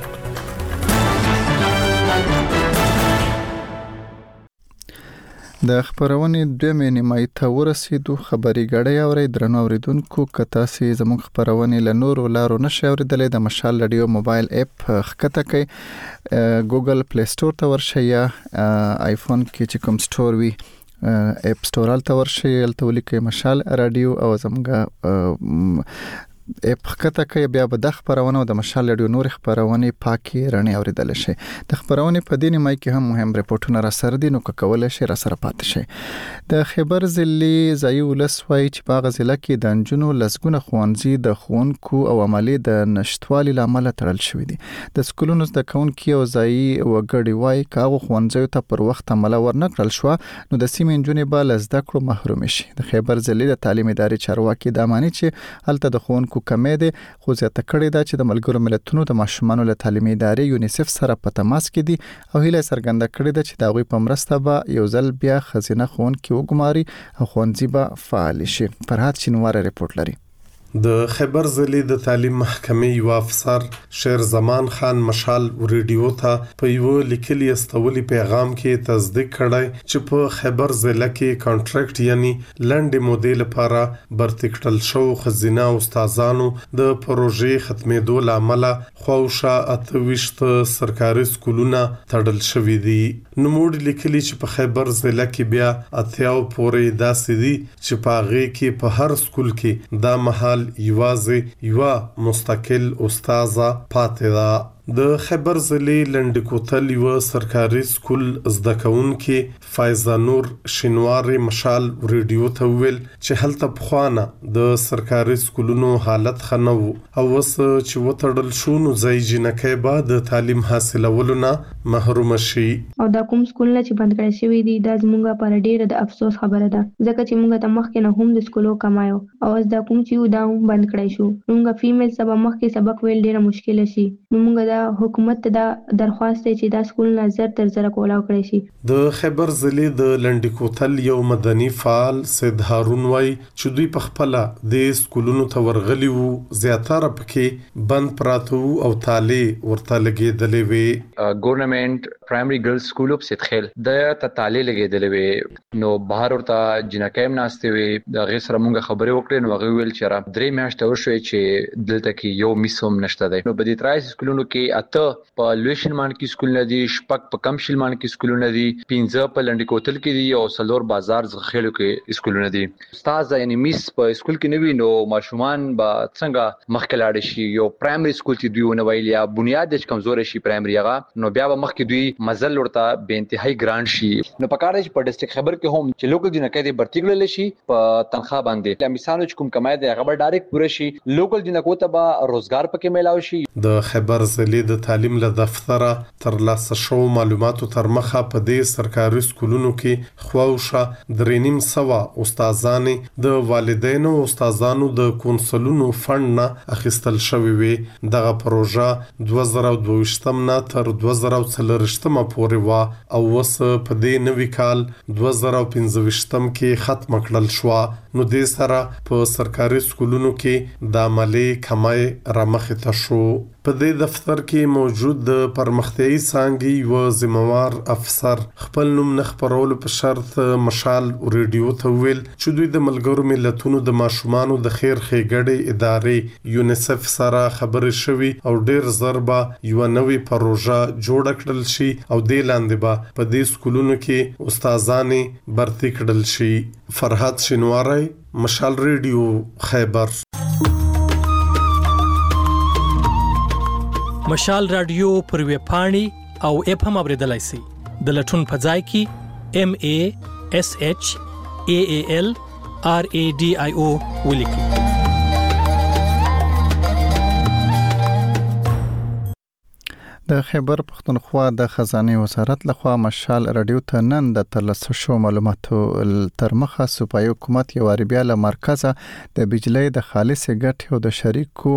د خبرونې دوه نیمایي ته ورسېدو. خبري غړې اوري درنو اوریدونکو کته سي زموږ خبرونې له نورو لارو نشي اوریدلې. د مشال رادیو موبایل اپ خکته کوي، ګوګل پلی سٹور ته ورشي یا آیفون کې چې کوم سٹور وي اپ سٹور ته ورشي الته ولیکي مشال رادیو او زموږ اپ خکته کوي. بیا به د خبرونه د مشال رادیو نور خبرونه پاکي رڼې اوریدل شي. د خبرونه په دې نیمای کې هم مهم ریپورتونه را سره دي نو کول شي را سره پات شي. د خیبر ضلع ځای ولسوي چې باغ ضلع کې د انجونو لسګونه خوانزي د خونکو او عملی د نشټوالي لامل تړل شوې دي. د سکولونو د کونکي او ځای وګړي وای کاغه خوانځي ته پر وخت عمل ورنکړل شو نو د سیمې انجونې به لزده کړو محروم شي. د خیبر ضلع د تعلیم ادارې چارواکي د اماني چې هلته د خونکو کمې ده خو زیاته کړې ده چې د ملګرو ملتونو د ماشومانو له تعلیمي ادارې یونیسف سره په تماس کې دي او هیله څرګنده کړې ده چې دا غوي په مرسته به یو ځل بیا خزینه خون کې وګماري او خونځي به فعال شي. فرحات شینوار ریپورت لري.
د خیبر ضلع د تعلیم محکمې یو افسر شیر زمان خان مشال ریډیو ته په یو لیکلي استولي پیغام کې تصدیق کړی چې په خیبر ضلع کې کانټریکټ یعنی لنډ مودې لپاره برتکټل شو خزینه استادانو د پروژې ختمېدو لامل خوښه اتويشت سرکاري سکولونه تړل شوې دي. نو موږ لیکلي چې په خیبر ضلع کې بیا اتیاو پورې داسې دي چې په هغه کې په هر سکول کې دا محل یوازې یو مستقل استاذه پاتې ده. د خیبر ضلع لنډکوتل یو سرکاري سکول زده کوونکې فایزه نور شینواری مشال ریډیو ته ویل چې هلته پخوانه د سرکاري سکولونو حالت خنو او وس چې وتړل شو نو ځای جنکې بعد تعلیم حاصلولو نه محروم شي.
او دا کوم سکولونه چې بند کړی شوی دي دا زموږه پر ډیره د افسوس خبره ده ځکه چې موږ ته مخکې نه هم د سکولو کمایو او دا کوم چې دا هم بند کړی شو موږ فیمیل سبا مخکې سبق ویل ډیره مشکل شي. نو موږ د حکومت ته دا درخواست دی چې دا سکولونه زر تر زر کولاو کړی شي.
د خیبر ضلع د لنډی کوتل یو مدني فعال سید هارون وای چې دوی په خپل د سکولونو ته ورغلي وو، زیاتره پکې بند پراته او تالې ورته لګېدلې وي.
ګورنمنت پرایمري ګرلز سکول په سیدخیل د ته تالې لګېدلې وي، نو بهر ورته جنکایم ناشته وي. د غیر سره مونږ خبرې وکړې، نو هغه ویل چې را درې میاشتې وشوي چې دلته کې یو میسوم نشته دی. نو بدی ترای سکولونو کې اته په لویشن مان کې سکول نه دي، شپږ په کم شل مان کې سکولونه دي، پنځه په لنډی کوتل کې دي او سلور بازار زخیلو کې سکولونه دي. استاد یعنی میس په سکول کې نه وي، نو ماشومان به څنګه مخکې لاړ شي. یو پرایمري سکول چې دوی ونه ویل یا بنیاد د کمزور شي پرایمري هغه، نو بیا به مخکې دوی مزل ورته به انتهایی ګران شي. نو په کار چې په ډیسټریکټ خبر کې هم چې لوکل جنکې دې برتی کړل شي په تنخواه باندې، مثالو چې کوم کمای دی هغه به ډایرکټ پوره شي، لوکل جنکو ته به روزګار پکې میلاو شي.
د خیبر ضلع د تعلیم له دفتره تر لاسه شو معلوماتو تر مخه په دې سرکاري سکولونو کې خواوشه درې نیم سوه استادانې د والدینو او استادانو د کونسلونو فند نه اخیستل شوې وي. دغه پروژه دوه زره دوه ویشتم نه تر دوه زره څلورویشتم پورې وه او اوس په دې نوي کال دوه زره پنځه ویشتم کې ختم کړل شوه. نو دې سره په سرکاري سکولونو کې د عملي کمای رامخې ته شو. په دې دفتر کې موجود د پرمختیايي څانګې یو ذمہوار افسر خپل نوم نه خپرولو په شرط مشال ریډیو ته ویل چې دوی د ملګرو ملتونو د ماشومانو د خیر ښېګړې ادارې یونیسف سره خبرې شوي او ډیر زر به یو نوې پروژه جوړ کړل شي او د لاندې به په دې سکولونو کې استادانې برتي کړل شي. فرحات شینواری، مشال ریډیو، خیبر.
مشال رادیو پر ویب پاڼې او اپ هم اوریدلای شئ. د لټون په ځای کې ام ا اس اچ ا ا ال ار ا ډي آی او ولیکئ.
د خیبر پختونخوا د خزانه وزارت لخوا مشال رادیو ته نن د ترلاسه شو معلوماتو تر مخه صوبایي حکومت یو بیا له مرکزه د بجلی د خالص ګټې او د شریکو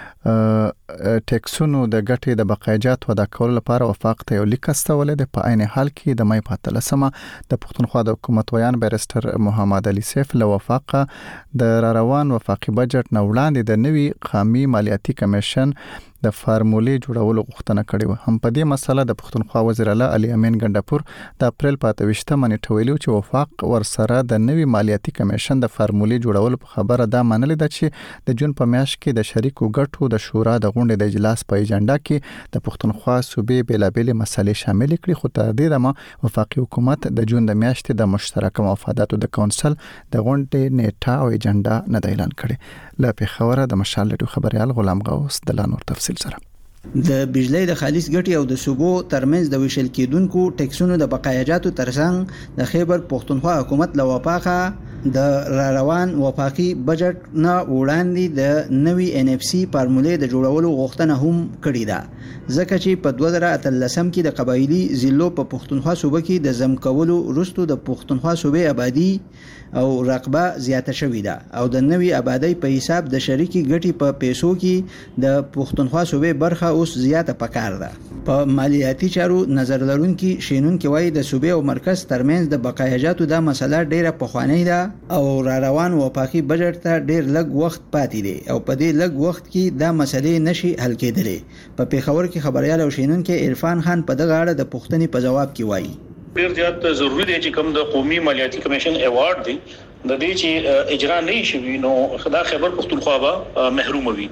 ټیکسونو د ګټې د بقایجات ودا کول لپاره وفاق ته یو لیک استولې د په عین حال کې د مې په تلسمه د پښتونخوا د حکومت ویان بیرستر محمد علي سیف له وفاق د را روان وفاقي بجټ نه وړاندې د نوي قامي مالیاتي کمیشن د فارمولې جوړولو غوښتنه کړې و. هم په دې مسله د پښتونخوا وزیر اعلی علي امین ګندپور د اپریل په اته ویشتمه نیټه ویلو چې وفاق ورسره د نوي مالیاتي کمیشن د فارمولې جوړولو په خبره دا منلې ده چې د جون په میاشت کې د شریکو ګټو د شورا د غونډې د اجلاس په ایجنډا کې د پښتونخوا صوبې بیلابېلې مسلې شامل کړي، خو تر دې دمه وفاقي حکومت د جون د میاشتې د مشترکه مفاداتو د کونسل د غونډې نیټه او ایجنډا نه اعلان کړي. له پیښوره د مشال ډیو خبريال غلام غوث د لانور تفصیل سره.
د بجلی د خالص ګټې او د صوبو ترمنځ د ویشل کېدونکو ټیکسونو د بقایجاتو ترڅنګ د خیبر پښتونخوا حکومت لوپاخه د را روان وفاقي بجټ نه وړاندې د نوي ان اف سي فارمولې د جوړولو غوښتنه هم کړې ده، ځکه چې په دوه زره اتلسم کې د قبایلی ضلعو په پښتونخوا صوبه کې د زم کولو وروسته د پښتونخوا صوبې آبادی او رقبه زیاته شوې ده او د نوي آبادی په حساب د شریکي ګټې په پیسو کې د پښتونخوا صوبې برخه اوس زیاته پکار ده. په مالیاتي چارو نظر لرونکي شینونکي وایي د صوبې او مرکز ترمنځ د بقایجاتو دا مسله ډیره پخوانی ده او را روان وفاقي بجټ ته ډیر لږ وخت پاتې دی او په دې لږ وخت کې دا مسلې نشي حل کېدلې. په پیښور کې خبريال او شینونکي عرفان خان په دغه اړه د پوښتنې په جواب کې وایي
ډیر زیات ضروری دی چې کوم د قومي مالیاتي کمیشن ایوارډ دی د دې چې اجرا نه شي نو خدا خیبر پښتونخوا به محروم وي.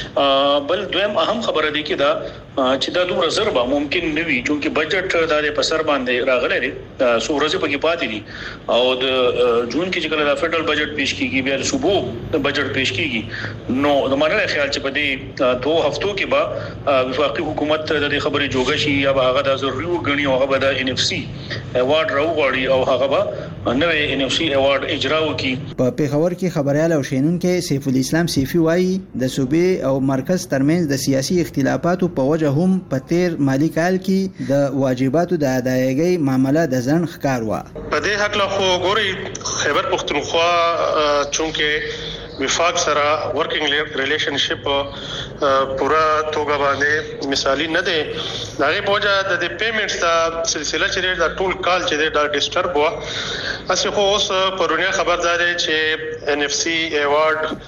بل دویم اهم خبره دی کې دا چې دا دومره ضربه ممکن نه وي چې بجټ د پسر باندې راغلی دی سو ورځې پکې پاتې دي او د جون کې چې کله د فدرال بجټ پیش کیږي بیا د صوبو بجټ پیش کیږي نو د مانه خیال چې په دې دوه هفتو کې به وفاقي حکومت د دې خبرې جوګه شي یا هغه د ضروري وګڼي او هغه د ان اف سي ایوارډ راوغړي او هغه به نوې ان اف سي ایوارډ اجرا
په پیښور کې خبريال او شینونکي سیف الاسلام سیفي وایي د صوبې او مرکز ترمنځ د سیاسي اختلافاتو په وجه هم په تیر مالی کال کې د واجباتو د ادایګۍ معاملې د ځن ښکار و.
په دې حق له خو ګوري خیبر پښتونخوا چونکه
وفاق سره ورکینګ ریلیشنشپ پورا توګه باندې مثالی نه دی دغه پوجا د پیمنټس دا سلسله چې دا ټول کال چې دا ډیسټرب وا اسه خو اوس پرونی خبردار چې ان اف سی ایوارډ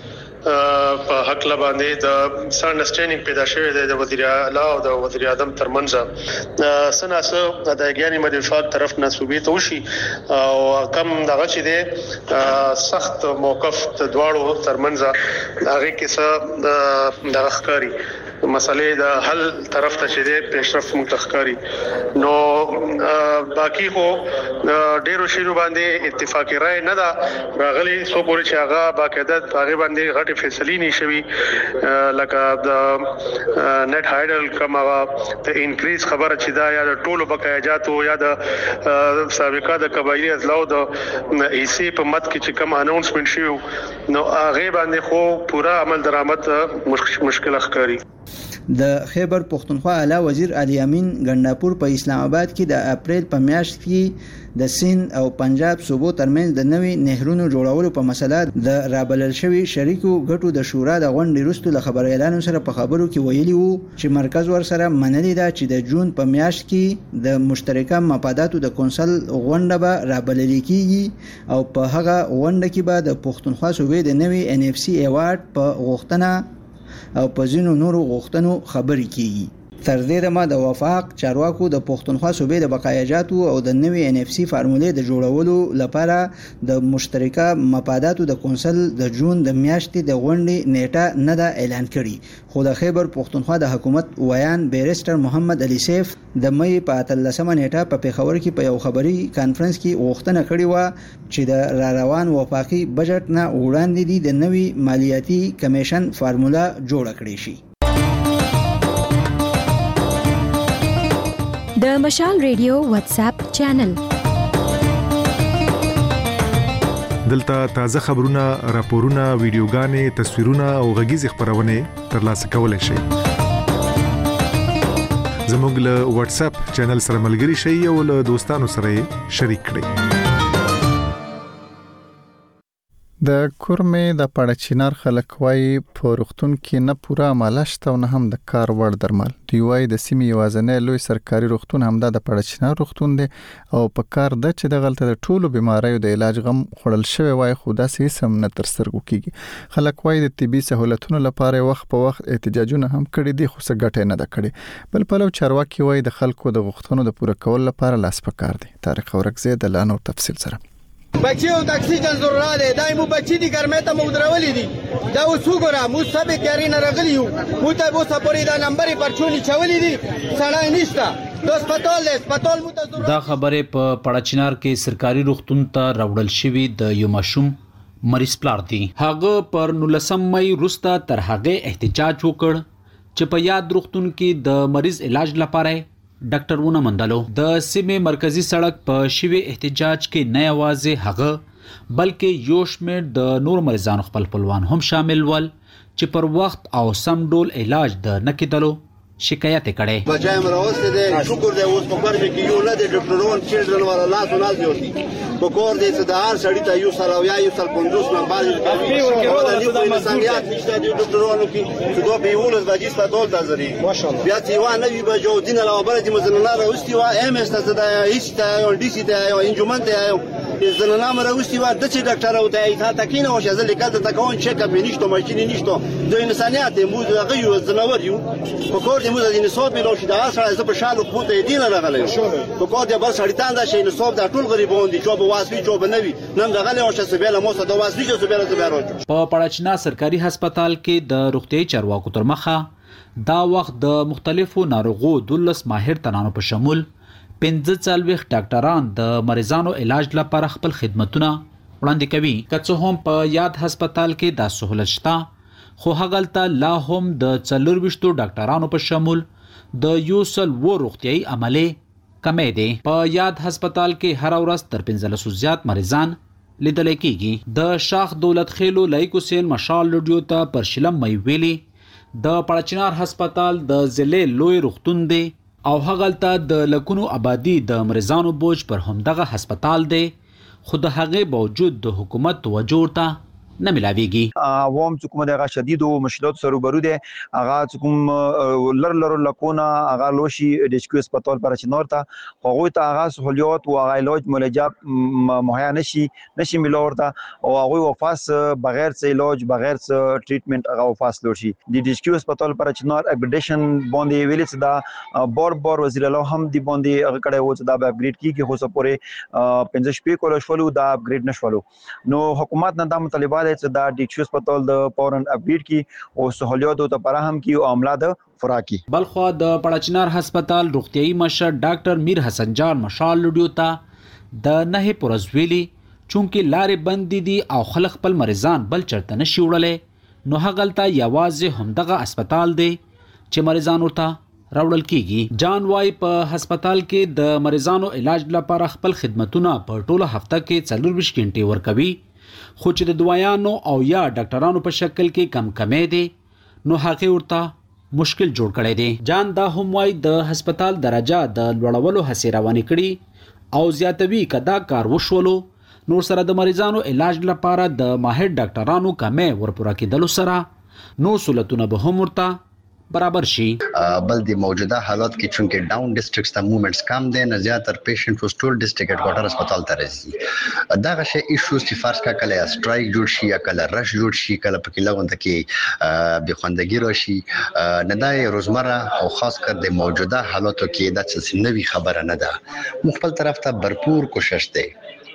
په حق لباندې د سانډرستینډینګ پیدا شوی دی د وزیر اعلی او د وزیر اعظم ترمنځ سناسه د اګیانی مدفعات طرف نه صوبې ته وشي او کم دغه چې دی سخت موقف د دواړو ترمنځ هغه کې څه د ښکاری مسلې د حل طرف ته چې دی پیشرفت متخکاری نو باقی خو ډیرو شیرو باندې اتفاقی رائے نه دا راغلي سو پورې چې هغه باقاعده هغه باندې غټي فیصلې نشوي لکه د نت هایډل کوم هغه ته انکریز خبره چې دا یا د ټولو بقایجاتو یا د سابقه د قبایلی ازلاو د ایسی په مت کې چې کوم اناونسمنت شیو نو هغه باندې خو پورا عمل درآمد مشکل ښکاری
د خیبر پختونخوا اعلی وزیر علي امین ګنداپور په اسلام آباد کې د اپریل په میاشت کې د سند او پنجاب صوبو ترمنځ د نوي نهرونو جوړولو په مسله د رابلل شوی شریکو ګټو د شورا د غونډې وروسته له خبر اعلان سره په خبرو کې ویلي وو چې مرکز ور سره منلي دا چې د جون په میاشت کې د مشترکه مفاداتو د کونسل غونډه به رابلل کیږي او په هغه غونډه کې به د پختونخوا صوبې د نوي ان اف سی ایوارډ په غوښتنه او په ځینو نورو غوښتنو خبرې کیږي تر دې دمه د وفاق چارواکو د پښتونخوا صوبې د بقایجاتو او د نوي ان اف سی فارمولې د جوړولو لپاره د مشترکه مفاداتو د کونسل د جون د میاشتې د غونډې نیټه نه ده اعلان کړي خو د خیبر پښتونخوا د حکومت ویان بیرستر محمد علي سیف د مې په اتلسمه نیټه په پیښور کې په یو خبري کانفرنس کې غوښتنه کړې و چې د را روان وفاقي بجټ نه وړاندې دي د نوي مالیاتي کمیشن فارمولا جوړ کړي شي.
د مشال ریډیو واتس اپ چینل
دلته تازه خبرونه، راپورونه، ویډیوګانې، تصویرونه او غږیز خبرونه ترلاسه کولای شئ. زموږ له واتس اپ چینل سره ملګري شئ او له دوستانو سره شریک کړئ.
د کورمې د پړچینار خلک وايي په روغتون کې نه پوره مالشت او نه هم د کار وړ درمل. دی وايي د سیمې یوازنی لوی سرکاري روغتون همدا د پړچینار روغتون دی او په کار د چې د غلطه د ټولو بیماریو د علاج غم خړل شوی وای خو داسې سم نه تر سترګو کیږي. خلک وايي د طبي سہولتونو لپاره وخت په وخت احتجاجونه هم کړي دي خو څه ګټه نه ده کړې. بل پلو چارواکي وايي د خلکو د غوښتنو د پوره کول لپاره لاس پکار دي. طارق اورکزی د لانو تفصیل سره
بچي او د اکسیجن ضرورت دی دای مو بچي دي ګرمه ته مو درولې دي دا اوس وګوره مو سبه تیاری نه راغلی یو مو ته اوس پورې دا نمبرې پرچونی چولې دي سړای نشته د هسپتال له هسپتال مو ته
دا خبره په پړچینار کې سرکاري روغتون ته راوړل شوی د یو مشوم مریض پلار دی. هغه پر نولسم مې روسته تر هغه احتجاج وکړ چې په یاد روغتون کې د مریض علاج لپاره ډاکټر ونه مندلو. د سیمې مرکزی سړک په شوی احتجاج کې نه یوازې هغه بلکې یو شمېر د نور مریضانو خپل خپلوان هم شامل ول چې پر وخت او سم ډول علاج د نکیدلو شکایت کړي.
بچای مروسته دې شکر دې اوس په کور کې یو نه د ډاکټرونو چیرډرن ولا لاس او لاس جوړي په کور دې چې د هر سړی ته یو سره یا یو سره پندوس من باندې او د دې په انسانيت نشته د ډاکټرونو کې چې دوه به ولز باندې ستاسو ته زري ماشاءالله بیا چې وا نه وي به جو دین له بل دې مزنه راوستي وا ام اس ته د هیڅ ته او ډي سي ته او انجمن ته زنه نام راوستي وا د چې ډاکټر او ته ایته تکینه او شزه لیکل ته کوم چک اپ نشته ماشين نشته د انسانيت مو دغه یو زنور یو په کور دې مو د نصاب ملو شي دا سره ز په شالو خو ته دین راغلی په کور دې بل سړی تان دا شي نصاب د ټول غریبون دي چې په واسوي چې په نوي نن دغه له اوسه سبیل مو سره د واسوي چې سبیل ته بیروج.
په پړچنا سرکاري هسپتال کې د روغتي چارواکو تر مخه دا وخت د مختلفو ناروغو دولس ماهر تنانو په شمول پنځه څلوېښت ډاکټران د مریضانو علاج لپاره خپل خدمتونه وړاندې کوي. که څه هم په یاد هسپتال کې دا سہولت شته خو هغلته لا هم د څلورویشتو ډاکټرانو په شمول د یو سل و روغتیايي عملې کمې دي. په یاد هسپتال کې هر ورځ تر پنځلسو زیات مریضان لیدل کېږي. د شاخ دولت خیلو لایق حسین مشال لډیو ته پر شلم مې ویلي د پړچینار هسپتال د ضلع لوی روغتون دی او هغلته د لکونو آبادی د مریضانو بوج پر همدغه هسپتال دی خو د هغې باوجود د حکومت توجه ورته نه ملاويږي.
عوام چې کوم دغه شدید او مشکلات سره روبرو دي هغه کوم لر لر لکونه هغه لوشي د ایچ کیو هسپتال پر چنور ته هغه ته هغه سہولیات او هغه علاج ملجات مهیا نشي نشي ملورته او هغه وفاس بغیر څه علاج بغیر څه ټریټمنټ هغه وفاس لوشي د ایچ کیو هسپتال پر چنور اپګریډیشن باندې ویل څه دا بور بور وزیر الله هم دی باندې هغه کړه و چې دا اپګریډ کیږي خو څه پورې پنځه شپې کول شولو دا اپګریډ نشولو نو حکومت نه دا مطالبه ده چې دا د ایچ کیو هسپتال د فورن اپډیټ کی او سہولیات ته فراهم کی او عمله د فراکی.
بلخو د پړچنار هسپتال روغتيایي مشر ډاکټر میر حسن جان مشال لډیو ته د نه پرزویلی چونکه لارې بند دي او خلک خپل مریضان بل چرته نشي وړلې نو هغلته یوازې همدغه هسپتال دی چې مریضان ورته راوړل کیږي. جان وای په هسپتال کې د مریضانو علاج لپاره خپل خدماتونه په ټوله هفته کې څلور ویشت غنټې ورکوي خو چې د دوايانو او یا ډاکټرانو په شکل کې کم کمې دي نو هغه ورته مشکل جوړ کړي دي. جان دا هم وای د هسپتال درجه د لوړولو هڅې روانې کړي او زیاتوي کدا کار وشولو نور سره د مریضانو علاج لپاره د ماهر ډاکټرانو کمې ورپوره کېدل سره نو سہولتونه به هم ورته برابر شي.
بل د موجوده حالات کې چونکه ډاون ډیسټریکټس ته موومېنټس کم دي نه زیاتره پیشنټ وستول ډیسټریکټ هډ کوارټر هسپتال ته راځي. دا غشي ایشوز چې فرض کا کله سټرایک جوړ شي یا کله رش جوړ شي کله پکې لغونده کې به خوندګي راشي نه دا روزمره او خاص کر د موجوده حالاتو کې د څه نوي خبره نه ده. مخبل طرف ته भरपूर کوشش دی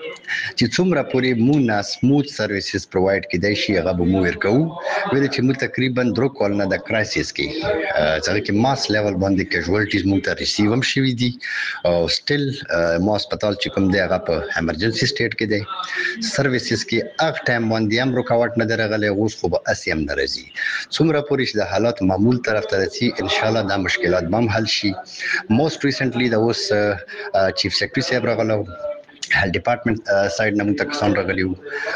چې څومره پورې مونږه سموث سرویسز پرووايډ کړي شي هغه به مو ورکو ویل چې موږ تقریبا درو کال نه د کرایسس کې ځکه چې ماس لیول باندې کیژوالټیز موږ ته ریسیو هم شوي دي او سټیل مو هسپتال چې کوم دی هغه په ایمرجنسي سټیټ کې دی سرویسز کې اغ ټایم باندې هم رکاوټ نه درغلي اوس خو به اسیم ناراضي څومره پورې چې د حالات معمول طرف ته رسي ان شاء الله دا مشکلات به حل شي. موست ریسنټلی دا اوس چیف سیکریټری صاحب راغلو هل ډپارټمنټ سایډ نه موږ تکسان راغلیو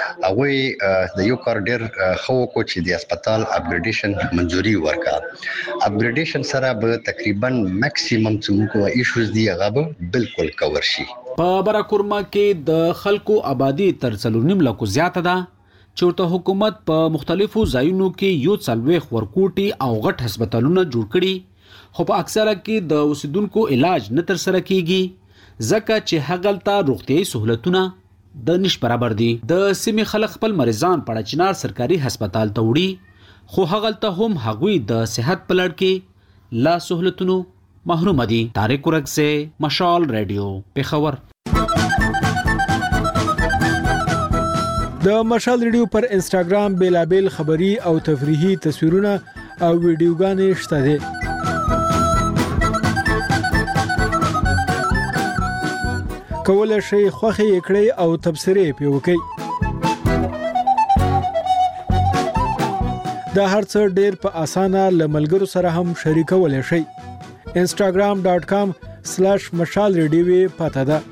هغه د یو کار ډیر خو کو چې د هسپتال اپګریډیشن منځوري ورکا اپګریډیشن سره به تقریبا ماکسیمم چې موږ ایشوز دی هغه به بالکل کور شي.
په براکورما کې د خلکو آبادی تر څلور نیم لکو زیاته ده چې ورته حکومت په مختلفو ځایونو کې یو څلويخ ورکوټي او غټ هسپتالونه جوړ کړي خو په اکثره کې د اوسیدونکو علاج نه تر سره کیږي ځکه چې هغلته روغتيایي سہولتونه د نش برابر دي. د سیمې خلک خپل مریضان پړچنار سرکاري هسپتال ته وړي خو هغلته هم هغوی د صحت په لړ کې لا سہولتونو محروم دي. طارق ورکسه مشال رادیو پیښور.
د مشال رادیو پر انستګرام بیلابل خبری او تفریحي تصویرونه او ویډیوګانې شته دي. کولای شي خوخه کړئ او تبصره پی وکړئ. دا هرڅه ډیر په اسانه لملګرو سره هم شریکولای شئ. instagram dot com slash mashal radio پته ده.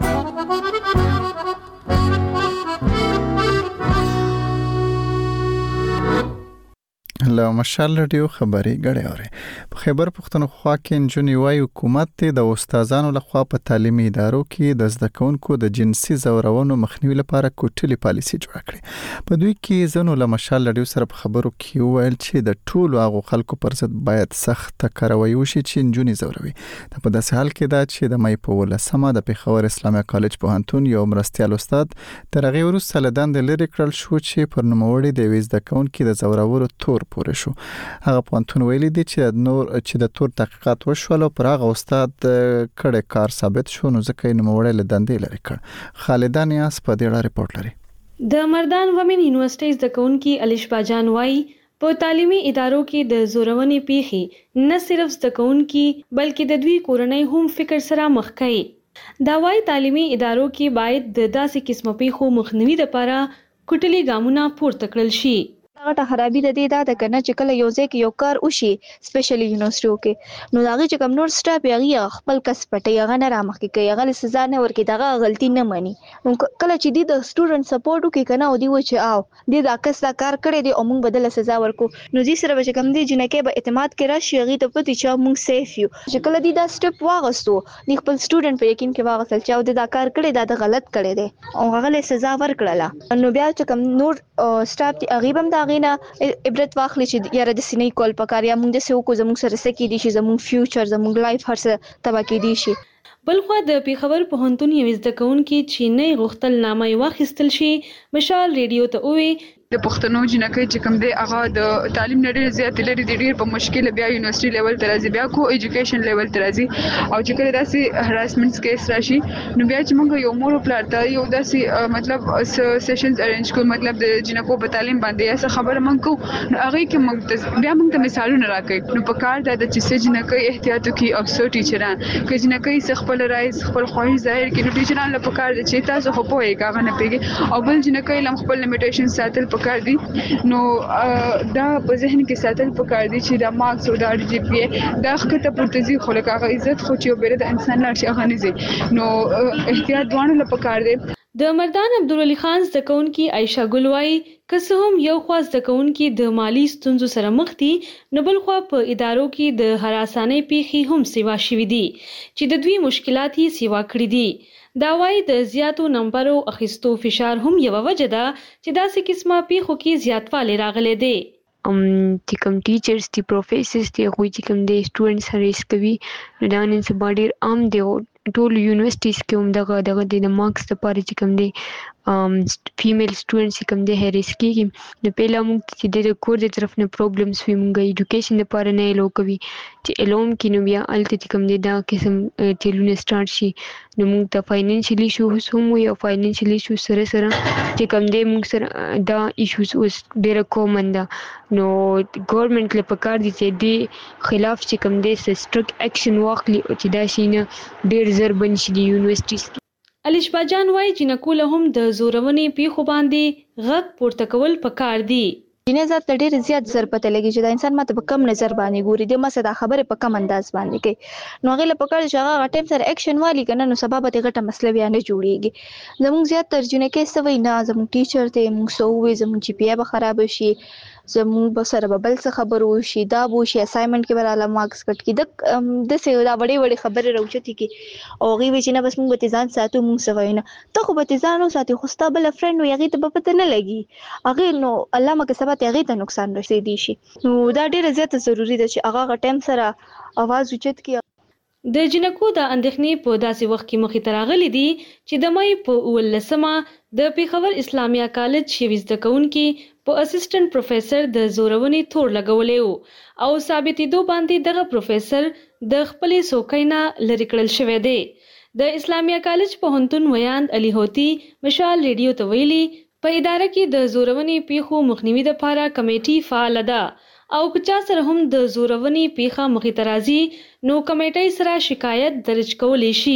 له مشال رادیو خبري غړې اوري په خیبر پښتونخوا کې انجونی وای حکومت د استادانو لخوا په تعلیمي ادارو کې د زده کوونکو د جنسي زورونو مخنیوي لپاره کوټلي پالیسي جوړ کړې. په دوی کې زنو له مشال رادیو سره په خبرو کې ویل چې د ټولو هغه خلکو پر ضد باید سخت کاروایی وشي چې انجونی زوروي. په داسې حال کې دا چې د مې په ولسمه د پیښور اسلامي کالج پوهنتون یو مرستيال استاد تر هغه وروسته لدان د لری کړل شو چې پر نوموړي د وېزده کوونکو د زورورو تور پورې شو. هغه پوهنتون ویلي دي چې نور چې د تور تحقیقات وشول پر هغه استاد کړه کار ثابت شو نو ځکه یې نوموړي لدندې لري کړ. خالدان یاس په دې اړه ریپورت لري.
د مردان ومن یونیورسيټیز د کونکي الشبا جان وای په تعلیمي ادارو کې د زورونې پیخي نه صرف د کونکي بلکې د دوی کورنۍ هم فکر سره مخ کوي. دا وای تعلیمي ادارو کې باید د داسې قسمه پیخو مخنیوي لپاره کوټلي ګامونه پورته کړل شي.
غټه خرابې د دې دا ده کنه چې کله یو ځای کې یو کار وشي سپیشلی یونیورسيټیو کې نو هغه چې کوم نور سټاف یې خپل کس پټي هغه نه رامخکې کوي هغه سزا نه ورکړي دغه غلطي نه مانی نو کله چې دی د سټوډنټ سپورټ وکړي کنه او دی و چې او دی دا کس دا کار کړی دی او موږ بدله سزا ورکو نو دې سره به کوم دی جنکه به اعتماد کې راشي هغه ته پتی چې موږ سیف یو چې کله دی دا سټپ واغستو دی خپل سټوډنټ په یقین کې واغستل چې او دی دا کار کړی دا د غلط کړی دی او هغه له سزا ورکړله نو بیا چې کوم نور سټاف دی هغه هم دا غینه عبرت واخلي چې یاره د سینې کول پکار یا موږ د سې کو زموږ سره سکی دي چې زموږ فیوچر زموږ لایف هرڅه تبا کې دي شي
بلخوا د پیښور پوهنتون یو زده کوونکي چې نه غوښتل نامه واخیستل شي مشال ریډیو ته وی
د پښتنو جنکې چې کوم دی هغه د تعلیم نړۍ زیات لري د ډیر په مشکل بیا یونیورسيټي لیول تر راځي بیا کو ایجوکیشن لیول تر راځي او چې کله داسې هراسمنټس کیس راشي نو بیا چې موږ یو مور پلار ته یو داسې مطلب سیشنز ارینج کو مطلب د جنکو په تعلیم باندې یا څه خبره موږ کو هغه کې موږ بیا موږ ته مثالونه راکړي نو په کار د چې جنکې احتیاط کوي او سو ټیچران کې جنکې خپل رائے خپل خواهش ظاهر کړي نو ټیچران له په کار د چې تاسو خو په یې کاغه نه پیږي او بل جنکې لم خپل لیمیټیشن ساتل پکار دي نو دا په ذهن کې ساتل پکار دي چې دا مارکس او دا جی پی ای دا خطه پورتزي خو له هغه عزت خو چې بیره د انسان لار شي هغه نه زی نو احتیاط دوانو له پکار دي
د مردان عبدالولي خان زده کوونکي عائشه ګلوای که هم یو خوا زده کوونکي د مالی ستونزو سره مخ دي نو بل خوا په ادارو کې د هراسانۍ پیښې هم سیوا شوي دي چې د دوی مشکلات یې سیوا کړي دي دا وايي د زیاتو نمبرو اخیستو فشار هم یو وجه ده چې داسې قسمه پیښو کې زیاتوالی راغلی دی
ام چې کوم ټیچرز دي پروفیسرز دي هغوی چې کوم دی سټوډنټس هریس کوي نو دا نن سبا ډېر عام دی ټول یونیورسيټیز کې هم دغه دغه د مارکس لپاره چې کوم دی فیمیل سټوډنټس کوم دی هریس کېږي نو پهلا موږ چې د کور د طرف نه پرابلمس وي موږ ایجوکیشن لپاره نه الو کوي چې الوم کې نو بیا الته چې کوم دی دا قسم ټیلونه سٹارټ شي نو موږ ته فاینانشلی ایشوز هم وي او فاینانشلی ایشوز سره سره چې کوم دی موږ سره دا ایشوز اوس ډېر کومن ده نو ګورنمنت له پکار دي چې دی خلاف چې کوم دی سټرک اکشن واخلي او چې دا شي نه ډېر زر بنشي دی یونیورسيټیز
الشبا جان وای جنکو له هم د زورونې پیښو باندې غږ پورته کول پکار دي
جنې ذات ډېر زیات زر پته لګي چې دا انسان ماته په کم نظر باندې ګوري د مسه دا خبره په کم انداز باندې کوي نو هغه له پکار چې هغه ټیم سره اکشن والی کنه نو سبب ته غټه مسله بیا نه جوړیږي زموږ زیات ترجمه کې سوي نه زموږ ټیچر ته موږ سوې زموږ جی پی ای به خراب شي زموږ به سره بل څه خبر وشي دا بو شي اسایمنټ کې براله مارکس کټ کی د د سه دا وړي وړي خبره راوچتي کی او غي وچ نه بس موږ به ځان ساتو موږ سوي نه ته خو به ځانو ساتي خو ستا بل فرند وي هغه ته به پته نه لګي هغه نو الله مکه سبا ته هغه ته نقصان رسیدي شي نو دا ډیره زیاته ضروری ده چې هغه ټیم سره आवाज اوچت کی
د جنکو د اندېښنې په داسې وخت کې مخې ته راغلي دي چې د مې په ولسمه د پیښور اسلامیه کالج شوي زده کوونکي په اسسټنټ پروفیسر د زورونې تور لګولې او ثابتېدو باندې دغه پروفیسر د خپلې څوکۍ نه لرې کړل شوی دی د اسلامیه کالج پوهنتون ویاند علي هوتي مشال ریډیو ته ویلي په اداره کې د زورونې پیښو مخنیوي لپاره کمیټي فعال ده او که چا سره هم د زورونې پیښه مخې ته راځي نو کمیټۍ سره شکایت درج کولی شي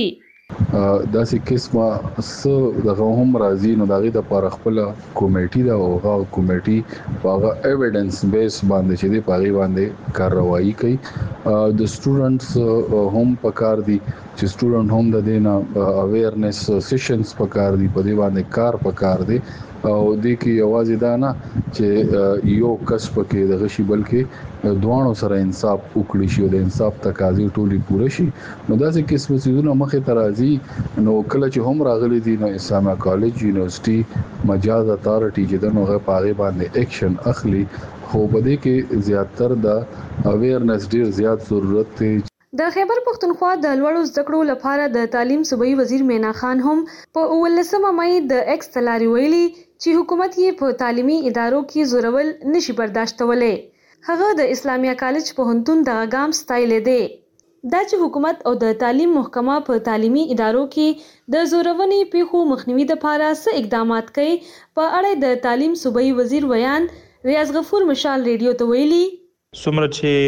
داسې قسمه څه دغه هم راځي نو دغه د لپاره خپل کمیټي دا او هغه کمیټي په هغه ایویډنس بیس باندې چې دی په هغه باندې کاروایی کوي د سټوډنټس هم پکار دي چې سټوډنټ هم د دینه اویرنس سیشنز پکار دي په دې باندې کار پکار دي او د کې یوازې دا نه چې یو کس پکې د غشي بلکې دوانو سره انصاف وکړي شي او د انصاف تقاضې ټولي پوره شي نو داسې قسم څیزونه مخې ته راځي نو کله چې هم راغلي دي نو اسلامیه کالج یونیورسيټي مجاز اتارټي چې د نوغه پاغي باندې اکشن اخلي خو بده کې زیاتره د اویرنس ډیر زیات ضرورت دی
د خیبر پختونخوا د لوړو زده کړو لپاره د تعلیم صوبایي وزیر مینا خان هم په اولسمه مې د ایکس تلاري ویلي چې حکومت یې په تعلیمي ادارو کې زورول نشي برداشتولی هغه د اسلامیه کالج پوهنتون دغه ګام ستایلی دی دا چې حکومت او د تعلیم محکمه په تعلیمي ادارو کې د زورونې پیښو مخنیوي لپاره څه اقدامات کوي په اړه د تعلیم صوبایي وزیر ویاند ریاض غفور مشال ریډیو ته ویلي
څومره چې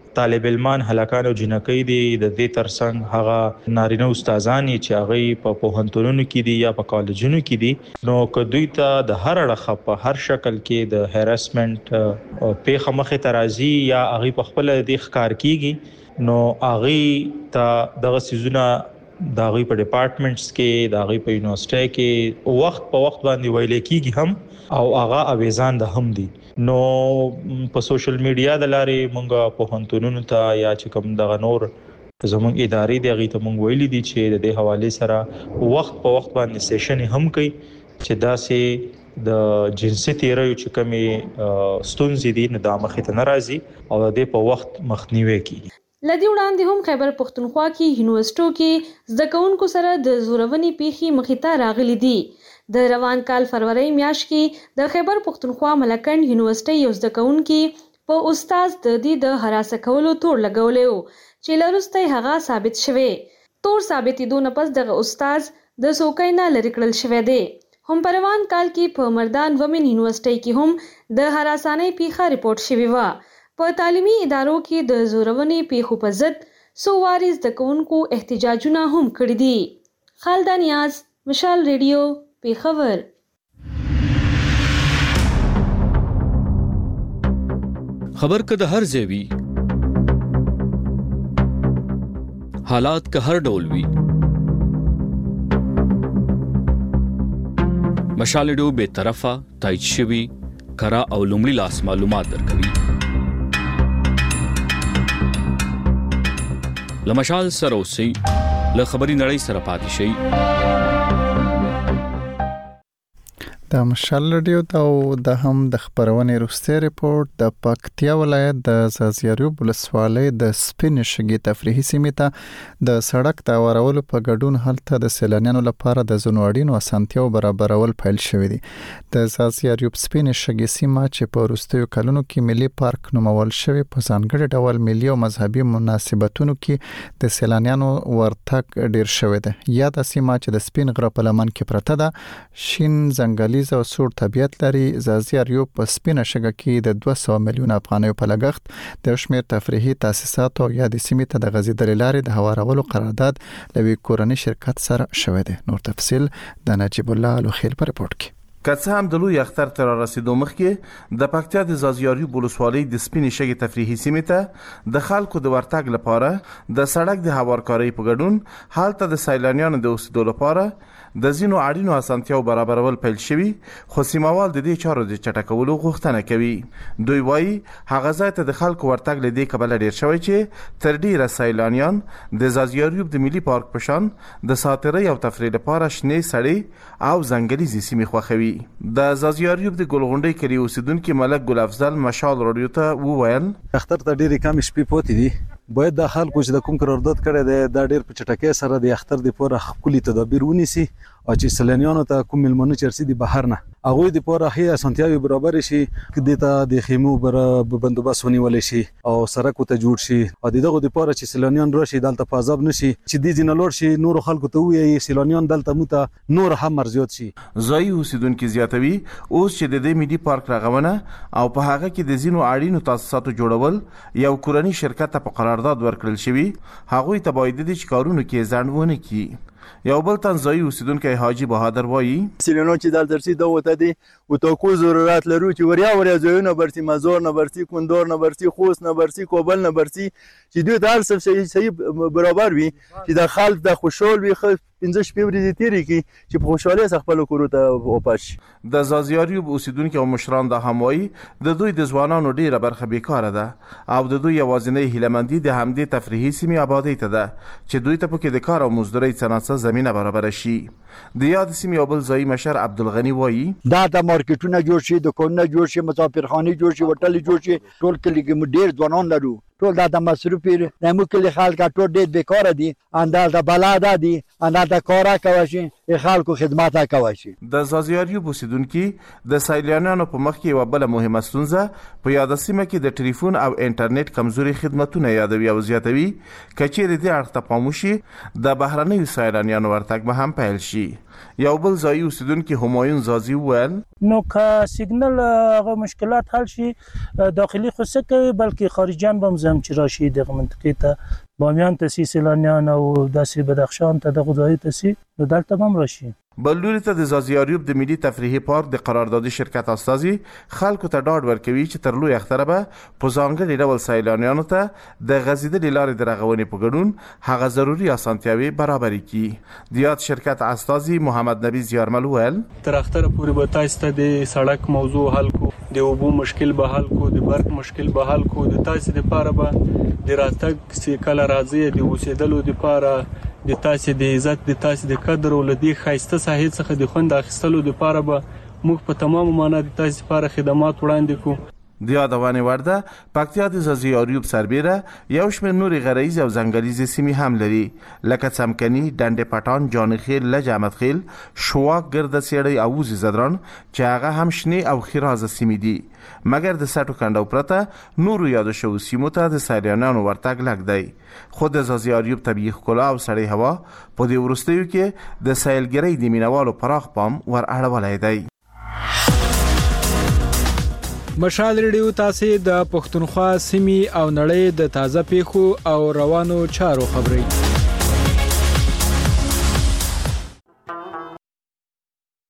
طالب علمان هلاکان او جنکۍ دي د دې ترڅنګ هغه نارینه استادان چې هغه په پوهنتونونو کې دي یا په کالجونو کې دي نو کدوې ته د هر اړخ په هر شکل کې د هراسمنت په مخه ترازی یا هغه په خپل د ښکار کیږي نو هغه ته دغه سيزونه د هغه په ډپارټمنټس کې د هغه په یونیورسيټي کې وخت په وخت باندې ویل کیږي هم او هغه اویزان د هم دي نو په سوشل میډیا د لارې مونږ په هنتونونو ته یا چې کوم دغه نور زموږ ادارې دی هغه ته مونږ ویلي دي چې د دې حواله سره وخت په وخت باندې سیشن هم کوي چې دا سه د جنسي تیریو چې کومي ستونزې دي نه د مخې ته ناراضي او د دې په وخت مخنیوي کوي.
لدی وړاندې هم خیبر پختونخوا کې یونیورسيټو کې زده کوونکو سره د زورونې پیخي مخې ته راغلي دي. د روان کال فروری میاشت کې د خیبر پختونخوا ملکند یونیورسيټي یو زده کوونکي په استاد د دې د هراسه کولو تور لګولیو چې لروسته هغه ثابت شوه. تور ثابتېدو نه پس دغه استاد د سوکینا لری کړل شوی دی. هم په روان کال کې په مردان ومن یونیورسيټي کې هم د هراسانې پیخه ریپورت شوی و. په تعلیمي ادارو کې د زورونې پیخو په ضد سو واري زده کوونکو احتجاجونه هم کړی دي. خالد نیاز، مشال ریډیو، پیښور.
خبر که د هر ځای وي حالات که هر ډول وي مشال ریډیو به طرفه تایید شوي کرا او لومړي لاس معلومات درکوي. له مشال سره اوسئ، له خبري نړۍ سره پاتې شئ.
د مشال ریډیو ته او د هم د خبرونې روسته ریپورت د پکتیا ولایت د زازیاریوب ولسوالۍ د سپین شګي تفریحي سیمې ته د سړک د اورولو په ګډون هلته د سیلانیانو لپاره د زنوړین او اسانتیاو برابرول پیل شوې دي. د زازیاریوب سپین شګي سیمه چې په وروستیو کلونو کې ملي پارک نومول شوی په ځانګړي ډول ملي او مذهبي مناسبتونو کې د سیلانیانو ورتګ ډیر شوی دی. یا د سیمه چې د سپین غره په لمن کې پرته ده شین ځنګلي او سور طبيعت لري. زازیاریوب په سپینه شګه کې د دوه سوه میلیون افغانیو په لګښت د شمیر تفریحي تاسیسات او یا د سیمې ته د غځیدل لارې د هوارولو قرارداد لوي کورنۍ شرکت سره شوې ده. نور تفصيل د نجیب الله لوخیل په رپورت کې.
که څه هم د لوی اختر تر رسیدو مخکې د پکتیا د زازیاریوب ولسوالۍ د سپینې شګې تفریحي سیمې ته د خلکو د ورتګ لپاره د سړک د هوارکارۍ په ګډون حالت د سیلانیانو د اوسېدو لپاره د زینو اړینو اسانتیاو برابرول پیل شوی، خو سیموال د دې چارو د چټکولو غوښتنه کوي. دوی وایي هغه ځای ته د خلکو ورتګ له دې کبله ډیر شوی چې تر ډیره سیلانیان د زازیاریوب د ملي پارک په شان د ساتیرۍ او تفریح لپاره شنې سړې او ځنګلي سیمې خوښوي. د زازیاریوب د ګلغونډۍ کلی اوسیدونکو ملک ګل افضل مشال رادیو ته وویل
اختر ته ډیره کم شپې پاتې دي، باید د خلکو چې د کوم قرارداد کړی دی دا ډیر په چټکۍ سره د اختر د پوره خپل تدابیر ونیسي او چې سیلانیانو ته کوم ملمنو چرسي دي بهر نه هغه د پوره هي اسانتیاوي برابر شي د ته د خیمو بر بندوبست ونیول شي او سړک ته جوړ شي او دغه د پوره چې سیلانیان راشي دلته پازاب نشي چې د دې نه لور شي نور خلکو ته وي سیلانیان دلته موته نور هم مرزيات شي.
زوی اوسیدونکو زیاتوي اوس چې د دې ملي پارک رغونه او په هغه کې د زینو اړینو تاسیساتو جوړول یو کورنۍ شرکت ته په قرارداد ورکړل شوی، هغه ته باید د چکارونو کې ځانونه کی. یو بل تنزایی اوسیدونکو حاجی بهادر وایي
سیلانیان چې دلته رسي دا وته دي او تو کو ضرورت لرو چې وریا وریا ځایونه برسي مزار نه برسي کندور نه برسي خوست نه برسي کابل نه برسي چې دوی د هر څه صحیح برابر وي چې د خلک د خوشحال وي پنځه شپې ورځې تیرې کی چې په خوشحالۍ خپل کورو ته واپس.
د زازیاریوب اوسیدونکو او مشران د هموای د دوی د ځوانانو ډیره برخه بیکاره ده او د دوی یوازینۍ هیلمندي د همدې تفریحي سیمې آبادی ته ده چې دوی ته پکې د کار او مزدوري صنعت زمينه برابر شي. د یاد سیمې یو بل ځای مشر عبدالغنی وایي
دا د مارکیټونه جوړ شي، دکانونه جوړ شي، مسافرخانه جوړ شي، هوټل جوړ شي، ټول کلی کې ډیر ځوانان لرو، ټول د مصرف د مو کلی خلک ټول ډیر بیکاره دي، اندال د بلاد دي، اندال د کارا کوي شي خلکو خدمات کوي شي.
د زازیاریوب اوسیدونکو د سیلانیانو په مخ کې یو بل مهمه ستونزه په یاد سیمه کې د ټلیفون او انټرنیټ کمزوري خدماتونه یادوي او زیاتوي، کچېره د اړتیا پاموشي د بهرنیو سیلانیانو ورتګ به هم پیل شي. یو بل ځایي اوسیدونکي همایون زازي وویل
نو که سیګنل هغه مشکلات حل شي داخلي خو څه کوي بلکې خارجیان به هم زم چې راشي دغه منطقې ته بامیان ته سي سیلانیان او داسې بدخشان ته دغه ځای ته سي نو دلته به هم راشي.
بل لوري ته د زازیاریوب د ملي تفریحي پارک د قراردادي شرکت استازي خلکو ته ډاډ ورکوي چې تر لوی اختره به په ځانګړي ډول سیلانیانو ته د غځېدلې لارې د رغونې په ګډون هغه ضروري اسانتیاوې برابرې کړي. د یاد شرکت استازي محمد نبی زیارمل وویل
تر اختره پورې به تاسو ته د سړک موضوع حل کو، د اوبو مشکل به حل کو، د برق مشکل به حل کو، د تاسو لپاره به د راتګ چې کله راځي د اوسېدلو لپاره د تاسو د عزت د تاسو د قدر او لدی خاصه ساحې څخه د خوند اخیستلو لپاره به موږ په تمام معنا د تاسو لپاره خدمات وړاندې کوو.
د یادونې وړ ده پکتیا د زازیاریوب سربیره یو شمېر نورې غریزې او ځنګلیزې سیمې هم لري لکه څمکني، ډنډې پټان، جانخیل، لج احمد خیل، شواک، ګرده سیړۍ او وزې زدران چې هغه هم شنې او خیرازه سیمې دي. مګر د سټو کنډو پرته نورو یادو شوو سیمو ته د سیلانیانو ورتګ لږ دی. خو د زازیاریوب طبیعي ښکلا او سړې هوا په دې وروستیو کې د سیلګرۍ د مینوالو پراخ پام ور اړولی دی.
مشال ریډیو تاسو د پښتونخوا سیمې او نړۍ د تازه پیښو او روانو چارو خبري